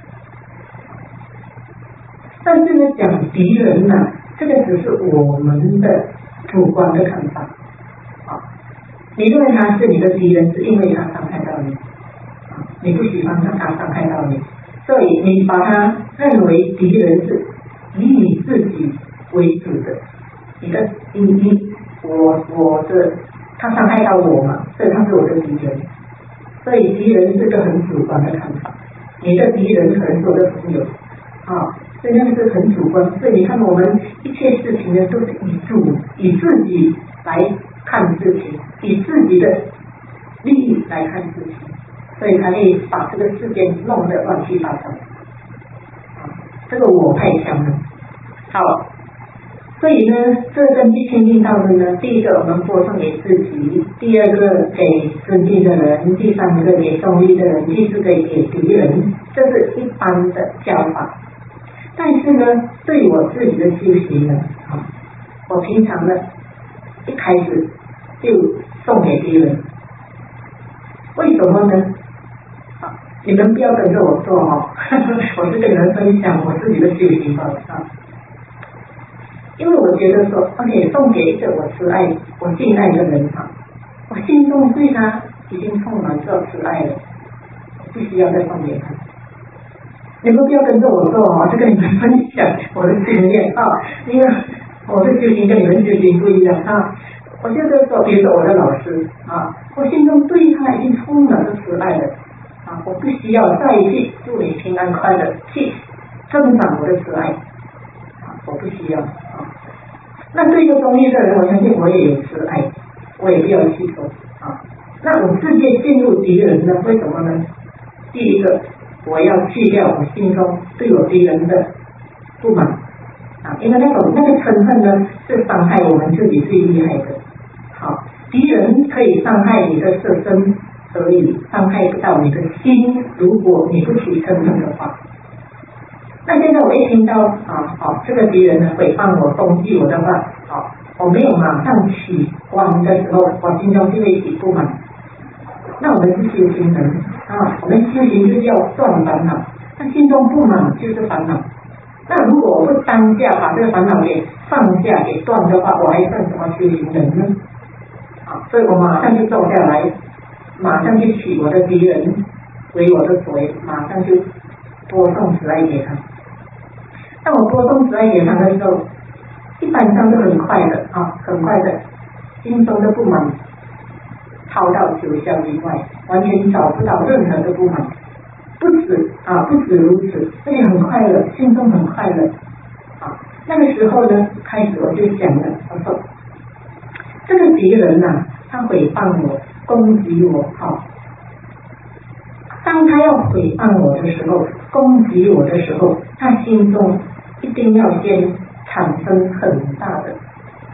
但是呢，讲敌人呢、啊，这个只是我们的主观的看法。你认为他是你的敌人，是因为他伤害到你，你不喜欢他，他伤害到你，所以你把他认为敌人是以你自己为主的，你的你你我我的他伤害到我嘛，所以他是我的敌人，所以敌人是个很主观的看法，你的敌人可能是我的朋友啊，所以那是很主观，所以你看我们一切事情呢都是以主以自己来看事情，以自己的利益来看事情，所以才会把这个事件弄得乱七八糟。啊，这个我太强了。好，所以呢，这根据清净道的呢，第一个我们播送给自己，第二个给尊敬的人，第三个给中立的人，第四个给敌人，这是一般的教法。但是呢，对我自己的修行呢，啊，我平常呢一开始就送给敌人，为什么呢？啊，你们不要跟着我做哦，我是跟你们分享我自己的修行方式啊。因为我觉得说 ，OK， 送给一个我慈爱、我敬爱的人啊，我心中对他已经充满着慈爱了，不需要再送给他。你们不要跟着我做哦，就跟你们分享我的经验啊，因为我的修行跟你们修行不一样啊。我就是说，比如说我的老师啊，我心中对他已经充满了慈爱了啊，我不需要再去祝你平安快乐，去增长我的慈爱啊，我不需要啊。那对一个中立的人，我相信我也有慈爱，我也不要去说啊。那我直接进入敌人呢？为什么呢？第一个，我要去掉我心中对我敌人的不满啊，因为那种那个成分呢，是伤害我们自己最厉害的。好，敌人可以伤害你的色身，所以伤害不到你的心。如果你不起嗔恨的话，那现在我一听到啊，好，这个敌人呢诽谤我、攻击我的话，好，我没有马上起观的时候，我心中就会起不满。那我们是修行人啊，我们修行就是要断烦恼，那心中不满就是烦恼。那如果我不当下把这个烦恼给放下、给断的话，我还算什么修行人呢？啊，所以我马上就坐下来，马上就取我的敌人为我的所为，马上就播送慈爱给他。当我播送慈爱给他的时候，一般上是很快的啊，很快的，心中的不满抛到九霄以外，完全找不到任何的不满。不止啊，不止如此，而且很快乐，心中很快乐啊。那个时候呢，开始我就想了，我说这个敌人呐、啊，他诽谤我、攻击我，好、啊，当他要诽谤我的时候、攻击我的时候，他心中一定要先产生很大的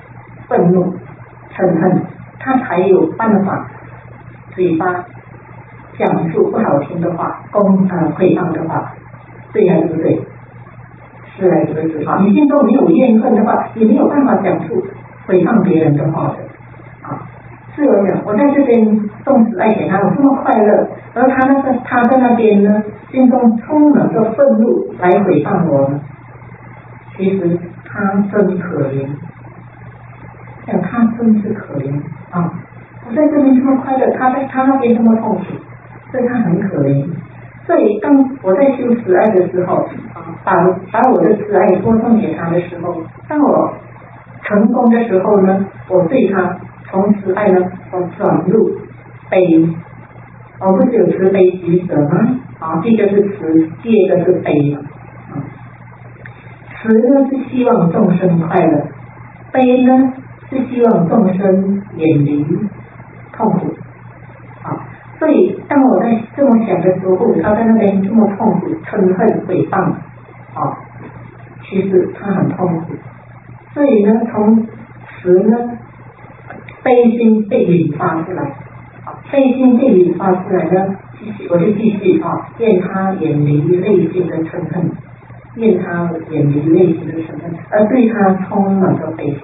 愤怒、嗔恨，他才有办法嘴巴讲述不好听的话，攻呃诽谤的话，对还是不对？是还是不是？啊，你心中没有怨恨的话，你没有办法讲出诽谤别人的话的啊。是有讲，我在这边送慈爱给他，我这么快乐，而他那个他在那边呢，心中充满着愤怒来诽谤我呢。其实他真可怜，想他真是可怜啊！我在这边这么快乐，他在他那边这么痛苦，所以他很可怜。所以当我在修慈爱的时候，啊，把把我的慈爱播送给他的时候，当我成功的时候呢，我对他从慈爱呢，我转入悲。我不是有慈悲喜舍吗？啊，第一个是慈，第二个是悲嘛。啊，慈呢是希望众生快乐，悲呢是希望众生远离痛苦。啊，所以当我在这么想的时候，他在那边这么痛苦、嗔恨、诽谤，啊，其实他很痛苦。所以呢，从慈呢，悲心被引发出来，啊，悲心被引发出来呢，继续我就继续啊，愿他远离内心的嗔恨，愿他远离内心的嗔恨，而对他充满着悲心。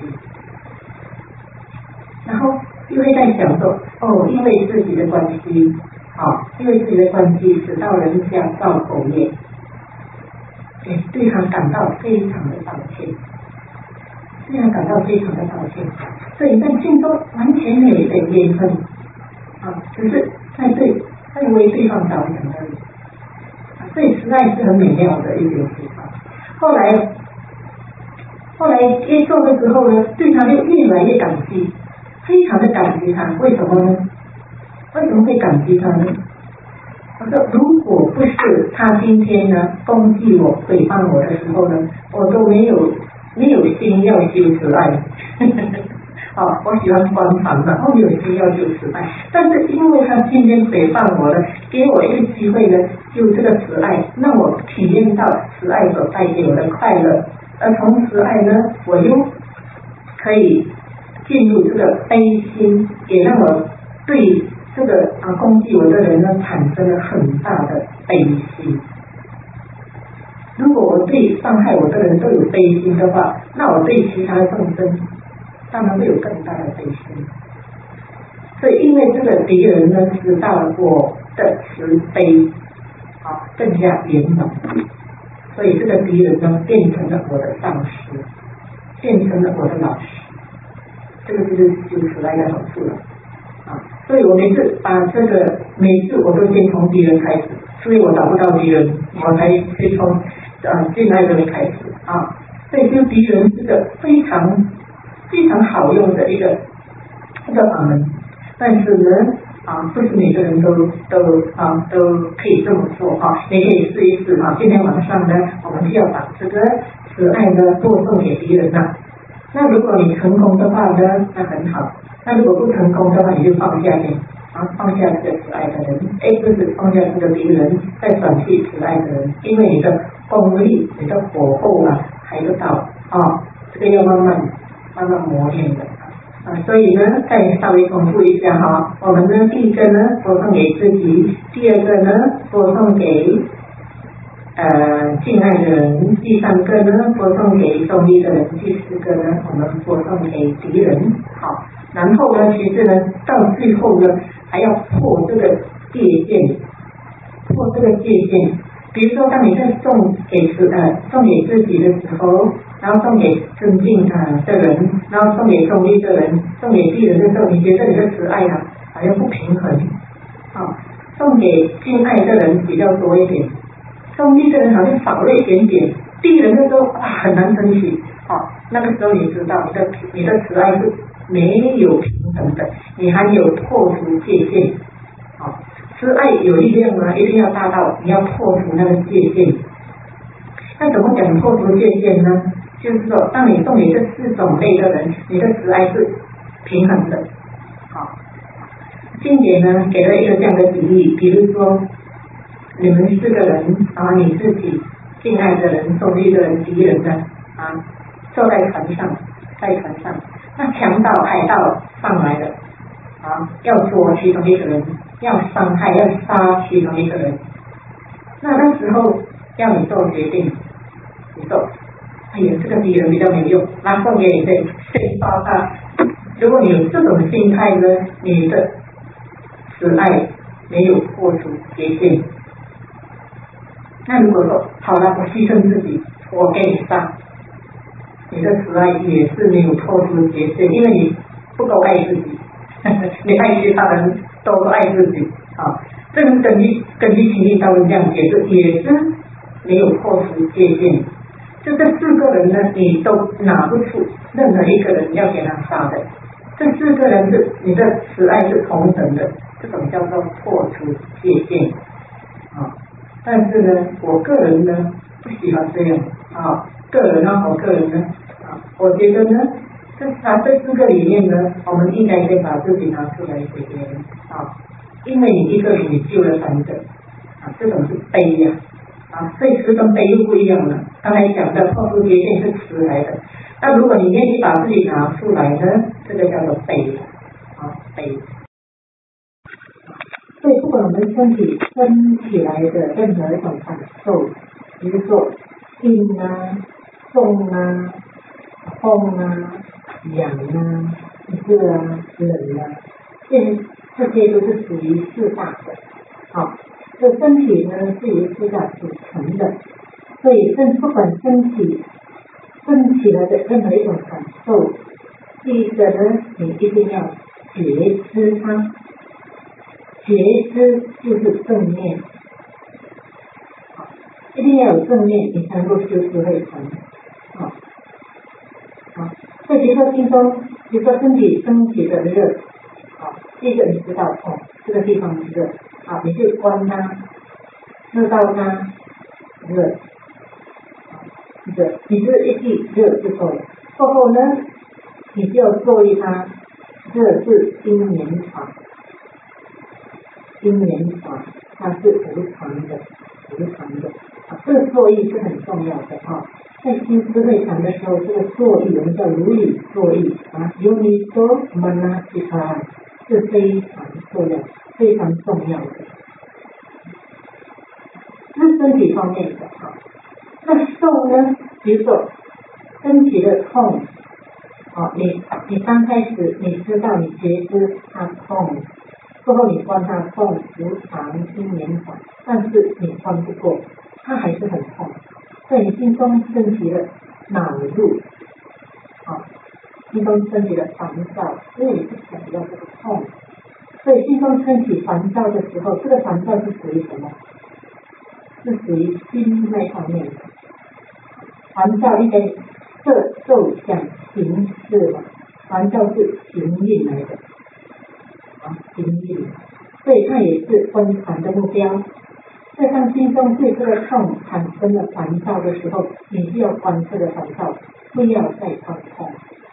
然后又会在想说，哦，因为自己的关系，啊，因为自己的关系，使到人家造口业，对，对他感到非常的抱歉。对他感到非常的抱歉，所以在心中完全没有一点怨恨啊，只是在对在为对方着想而已啊，所以实在是很美妙的一件事啊。后来后来接受的时候呢，对他就越来越感激，非常的感激他。为什么呢？为什么会感激他呢？我说，如果不是他今天呢攻击我、诽谤我的时候呢，我都没有。没有心要修慈爱，哦，我喜欢观察的，我没有心要修慈爱，但是因为他今天诽谤我了，给我一个机会呢，修这个慈爱，让我体验到慈爱所带给我的快乐，而从慈爱呢，我又可以进入这个悲心，也让我对这个啊攻击我的人呢产生了很大的悲心。如果我对伤害我的人都有悲心的话，那我对其他众生当然会有更大的悲心。所以因为这个敌人呢，使到我的慈悲啊更加圆满，所以这个敌人呢变成了我的上师，变成了我的老师。这个就是修慈爱的好处了啊！所以我每次把这个每次我都先从敌人开始，所以我找不到敌人，我才去从呃敬爱的人开始啊。所以修敌人是个非常非常好用的一个一个法门，但是呢啊，不是每个人都都啊都可以这么做啊，你可以试一试啊。今天晚上呢，我们就要把这个慈爱呢播送给敌人了。那如果你成功的话呢，那很好。那如果不成功的话，你就放下点啊，放下这个慈爱的人，哎，不是放下这个敌人，再转去慈爱的人，因为你的功力、你的火候啊还不到啊，这个要慢慢慢慢磨练的啊。所以呢，再稍微重复一下哈，我们呢第一个呢播送给自己，第二个呢播送给呃敬爱的人，第三个呢播送给中意的人，第四个呢我们播送给敌人，好，然后呢其实呢到最后呢还要破这个界限，破这个界限。比如说当你在送给呃送给自己的时候，然后送给尊敬啊的人，然后送给中意的人，送给敌人的时候，你觉得你的慈爱啊好像不平衡啊，送给敬爱的人比较多一点，中意的人好像少了一点点，敌人的时候哇很难争取啊，那个时候你知道你的你的慈爱是没有平衡的，你还有破除界限啊。慈爱有力量吗？一定要大到你要破除那个界限。那怎么讲破除界限呢？就是说，当你送给这四种类的人，你的慈爱是平衡的。好，经典呢给了一个这样的比喻，比如说你们四个人啊，你自己敬爱的人、中意的人、敌人呢啊，坐在船上，在船上。 那强盗海盗上来了，啊，要捉其中一个人，要伤害要杀其中一个人，那那时候要你做决定，你做，哎呀，这个敌人比较没用，那送给你这先杀他。如果你有这种心态呢，你的慈爱没有破除界限。那如果说好了，我牺牲自己，我给你杀，你的慈爱也是没有破除界限，因为你不够爱自己，你爱其他人都不爱自己啊。这个根据根据情理道论这样解释，也是没有破除界限。就这四个人呢，你都拿不出任何一个人要给他杀的。这四个人是你的慈爱是同等的，这种叫做破除界限啊。但是呢，我个人呢不喜欢这样啊，个人啊，我个人呢啊，我觉得呢，这他这四个里面呢，我们应该先把自己拿出来给别人啊，因为你一个人你救了三个啊，这种是悲呀啊，所以慈跟悲又不一样了。刚才讲的破除界限是慈来的，那如果你愿意把自己拿出来呢，这个叫做悲啊悲。 所以不管我们身体升起来的任何一种感受，比如说硬啊、重啊、痛啊、痒啊、热啊、冷啊，这这些都是属于四大的。好，这身体呢是由四大组成的，所以身不管身体升起来的任何一种感受，第一个呢，你一定要觉知它。觉知就是正面，好，一定要有正面，你才能够修智慧禅。好，好，所以比如说心中，比如说身体升起的热，好，第一个你知道哦，这个地方热，好，你就观它，热到它热，热，你是一记热就够了。过后呢，你就要注意它，热是因缘法。因缘法它是无常的，无常的啊，这个作意是很重要的啊。在修智慧禅的时候，这个作意我们叫如理作意啊，由你说曼那其他是非常重要、非常重要的。这是身体方面的啊。那受呢？比如说身体的痛，啊，你你刚开始你知道你觉知它痛。过后你观它痛无常因缘法，但是你观不过，它还是很痛，所以你心中升起了恼怒，啊，心中升起了烦躁，因为你不想要这个痛，所以心中升起烦躁的时候，这个烦躁是属于什么？是属于心那方面的。烦躁应该色受想行识嘛，烦躁是行运来的。啊，行运，所以它也是观禅的目标。在当心中对这个痛产生了烦躁的时候，你就要观这个烦躁，不要再伤痛，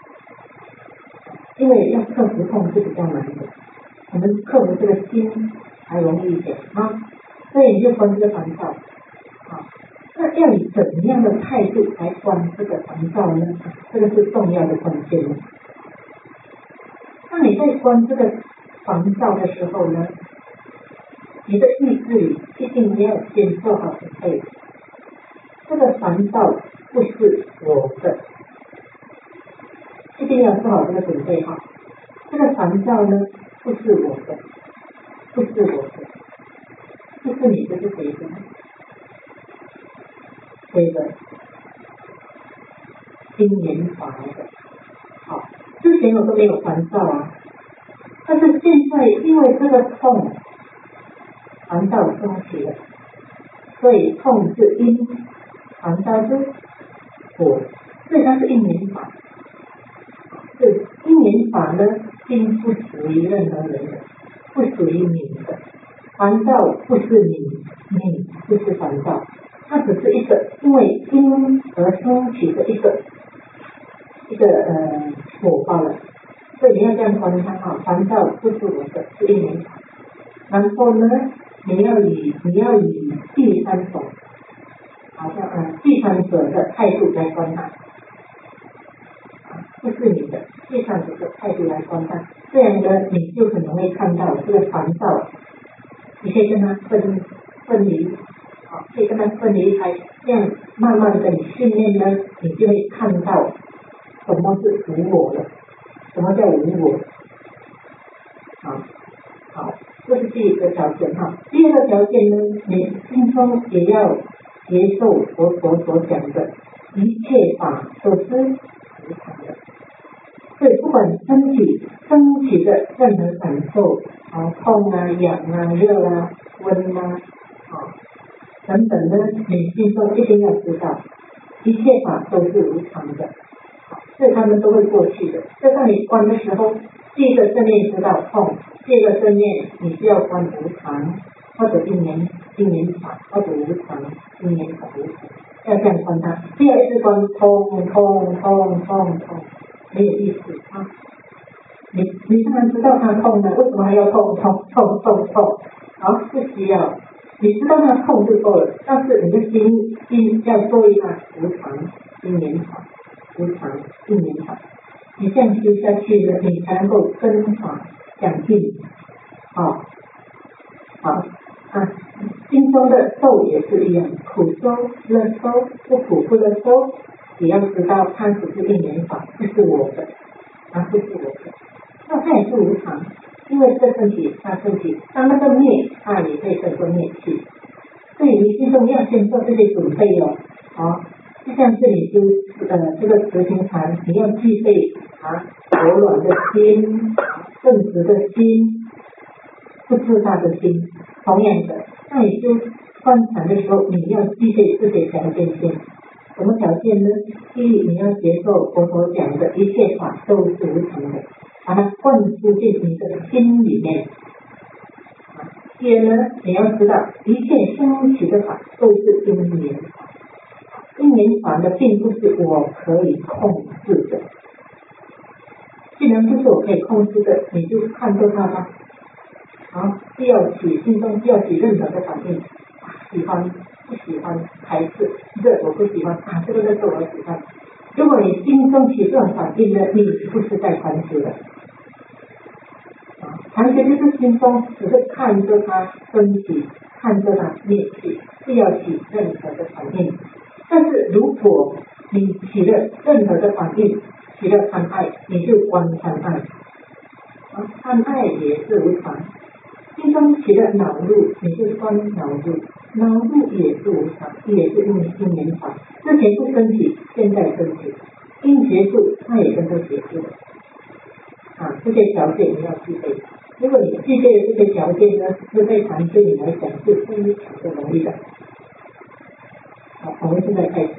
因为要克服痛是比较难的，我们克服这个心还容易一点啊。所以你就观这个烦躁啊。那要以怎样的态度来观这个烦躁呢？这个是重要的关键。那你在观这个烦躁的时候呢，你的意志里一定要先做好准备。这个烦躁不是我的，一定要做好这个准备哈。这个烦躁呢，不是我的，不是我的，不是你的，是谁的？谁的？因缘法来的。好，之前我都没有烦躁啊。但是现在因为这个痛，烦躁升起了，所以痛是因，烦躁是果，所以它是因缘法。是因缘法呢，并不属于任何人的，不属于你的。烦躁不是你，你不是烦躁，它只是一个因为因而升起的一个一个呃果报了。所以你要这样观察哈，烦躁不是我的，是因缘法。然后呢，你要以你要以第三种，好像呃第三者的态度来观察，不是你的， 这样子的态度来观看，这样呢，你就可能会看到这个烦躁，你可以跟它分分离，好，可以跟它分离开，这样慢慢的你训练呢，你就会看到什么是无我了，什么叫无我？好，好，这是第一个条件哈。第二个条件呢，你心中也要接受佛陀所讲的，一切法都是无常的。所以不管身体身体的任何感受，啊痛啊、痒啊、热啊、温啊，啊等等呢，你心中一定要知道，一切法都是无常的，所以他们都会过去的。在让你观的时候，第一个正念知道痛，第二个正念你是要观无常，或者因缘因缘法，或者无常因缘法无常，要这样观它。第二是观痛痛痛痛痛。没有意思啊！你你当然知道它痛呢，为什么还要痛痛痛痛痛？好，不需要，你知道它痛就够了。但是你的心心要做一个无常因缘法，无常因缘法，你这样修下去呢，你才能够跟法讲进。好，好啊，心中的受也是一样，苦受、乐受、不苦不乐受。也要知道它只是因缘法，不是我的，它不是我的，那它也是无常，因为这身体它身体，当那个灭，它也会跟着灭去。所以你心中要先做这些准备哦，好，就像是你修呃这个执行禅，你要具备啊柔软的心，正直的心，不自大的心。同样的，那你修观禅的时候，你要具备这些条件先。什么条件呢？第一，你要接受佛陀讲的一切法都是无常的，把它灌输进你的心里面。第二呢，你要知道一切升起的法都是因缘法，因缘法呢并不是我可以控制的。既然不是我可以控制的，你就看透它吧。好，不要起心中不要起任何的反应，喜欢不喜欢还是这我不喜欢啊，这个这个我喜欢。如果你心中起这种反应呢，你不是在禅修的。啊，禅修就是心中只是看着它升起，看着它灭去，不要起任何的反应。但是如果你起了任何的反应，起了贪爱，你就观贪爱。啊，贪爱也是无常。心中起了恼怒，你就观恼怒，恼怒也是无常，也是因因缘法。之前不升起，现在升起，因结束，它也跟着结束了。啊，这些条件你要具备。如果你具备这些条件呢，这对禅对你来讲是非常的容易的。好，我们现在开始。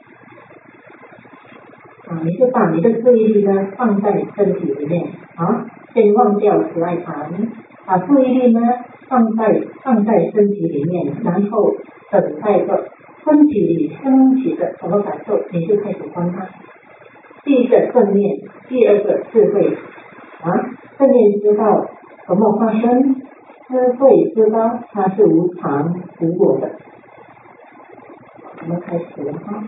啊，你就把你的注意力呢放在你身体里面，啊，先忘掉慈爱禅。把注意力呢放在放在身体里面，然后等待着身体里升起的什么感受，你就开始观它。第一个正念，第二个智慧。啊，正念知道什么发生，智慧知道它是无常无我的。我们开始了哈。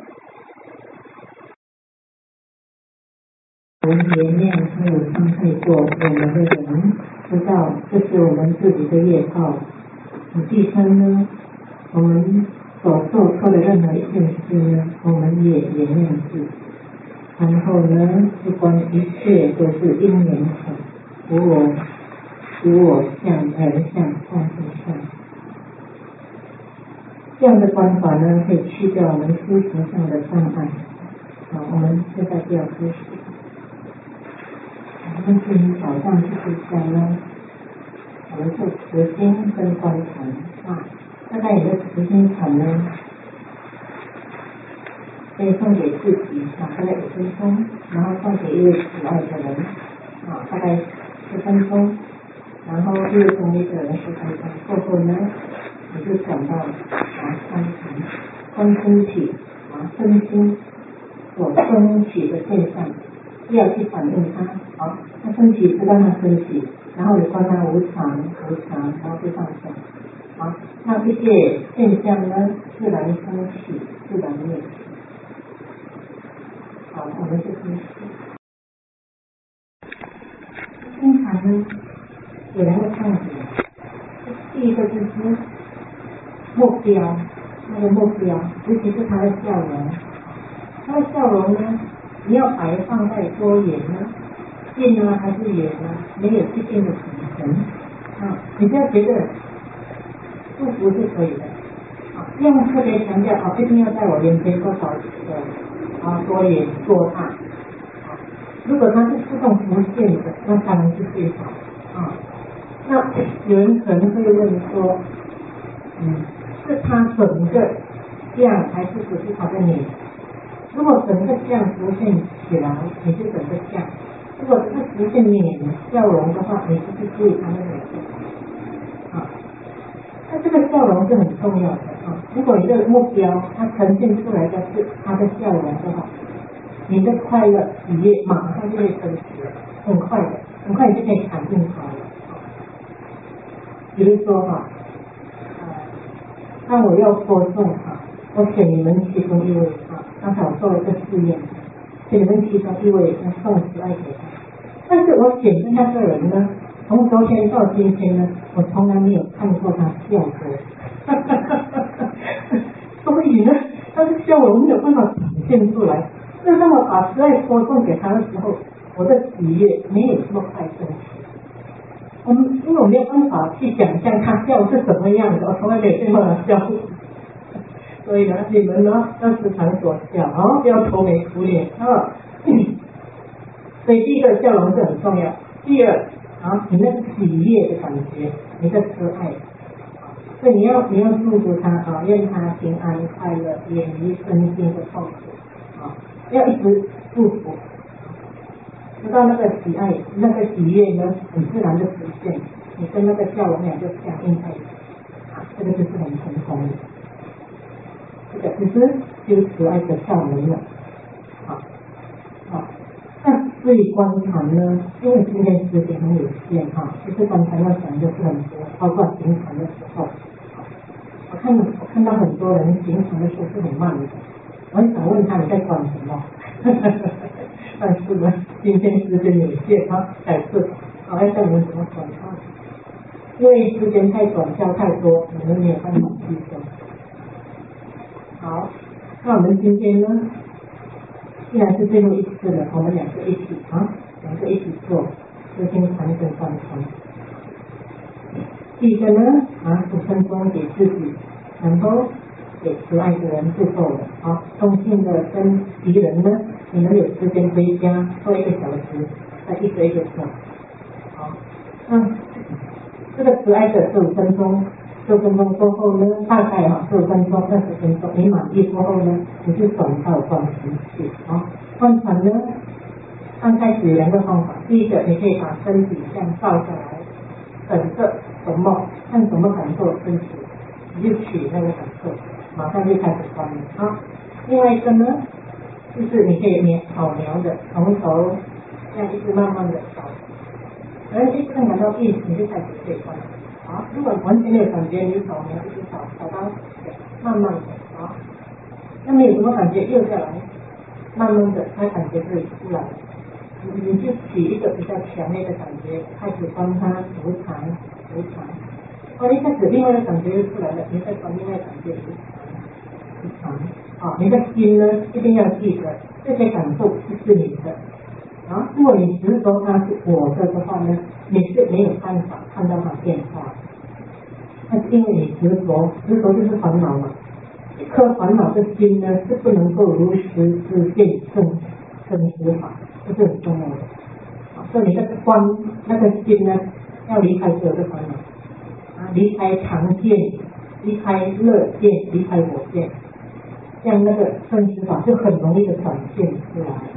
我们原谅还有伤害过我们的人，知道这是我们自己的业报。第三呢，我们所做错的任何一件事呢，我们也原谅自己。然后呢，不管一切都是因缘法，无我无我相、人相、众生相。这样的观法呢，可以去掉我们修行上的障碍。好，我们现在就要开始。我们今天早上就是讲呢，我们做持心跟观禅啊，大概你的持心禅呢，可以送给自己啊，大概五分钟，然后送给一位喜爱的人啊，大概十分钟，然后又送一个人十分钟，过后呢，你就讲到啊观禅，观身体啊身心所升起的现象。不要去反应它，好，它升起知道它升起，然后你观它无常无常，然后就放下，好，那这些现象呢，自然升起，自然灭去。好，我们就开始。 们有两个重点，第一个就是目标，那个目标，尤其是他的笑容，他的笑容呢，你要摆放在多远呢？近呢还是远呢？没有一定的底层啊，你不要觉得祝福是可以的啊，不用特别强调啊，一定要在我眼前多少的啊多远多大。如果它是自动浮现的，那当然是最好啊。那有人可能会问说，嗯，是它整个像还是只是它的脸？如果整个像浮现起来，你就整个像；如果是浮现脸笑容的话，你就是注意它的脸啊。那这个笑容是很重要的啊。如果你的目标它呈现出来的是它的笑容的话，你的快乐喜悦马上就会升起，很快的，很快你就可以感应它了。比如说哈，呃，那我要播送哈，我选你们其中一位啊，刚才我做了一个试验，选你们其中一位要送十爱给他，但是我选的那个人呢，从昨天到今天呢，我从来没有看过他笑过，所以呢，他的笑容没有办法体现出来。那当我把十爱播送给他的时候，我的喜悦没有这么快升起。我们因为我没有办法去想象他笑是什么样的，我从来没有见过他笑，所以呢，你们呢要时常所笑啊，不要愁眉苦脸啊。所以第一个笑容是很重要，第二啊，你那个喜悦的感觉，你的慈爱，所以你要你要祝福他啊，愿他平安快乐，远离身心的痛苦啊。要一直祝福，直到那个喜爱、那个喜悦呢，很自然的实现，你跟那个笑容两个相应在一起，啊，这个就是很成功的。这个其实就是慈爱的窍门了，好，好。那至于观禅呢，因为今天时间很有限哈，其实刚才要讲的是很多，包括行禅的时候，我看我看到很多人行禅的时候是很慢的。我很想问他你在管什么，但是呢，今天时间有限啊，改次我要教你们怎么管它，因为时间太短，教太多，你们没有办法吸收。好，那我们今天呢，既然是最后一次了，我们两个一起啊，两个一起做修心禅跟观禅。第一个呢，啊，五分钟给自己，然后给慈爱的人就够了啊。恭敬的跟敌人呢，你们有时间回家做一个小时，再一个一个做。好，嗯，这个慈爱的十五分钟，十五分钟过后呢，大概哈十五分钟、二十分钟，你满意过后呢，你就转到观禅去啊。观禅呢，刚开始有两个方法，第一个你可以把身体这样倒下来，等着什么，看什么感受身体。你就取那个感受，马上就开始观了啊。另外一个呢，就是你可以描扫描的，从头这样一直慢慢的扫，然后一看感到意思，你就开始可以观了啊。如果完全没有感觉，你扫描一直扫，扫到慢慢的啊，那没有什么感觉，又下来，慢慢的，它感觉会出来。你你就取一个比较强烈的感觉，开始观它无常无常。哦，一开始另外的感觉就出来了，你再观另外感觉无常无常。啊，你的心呢一定要记得，这些感受是你的。啊，如果你执着它是我的的话呢，你是没有办法看到它变化。那是因为你执着，执着就是烦恼嘛。一颗烦恼的心呢是不能够如实知见正真实法，这是很重要的。啊，所以你那个观那个心呢，要离开所有的烦恼。啊，离开常见，离开乐见，离开我见，这样那个真实法就很容易的展现出来。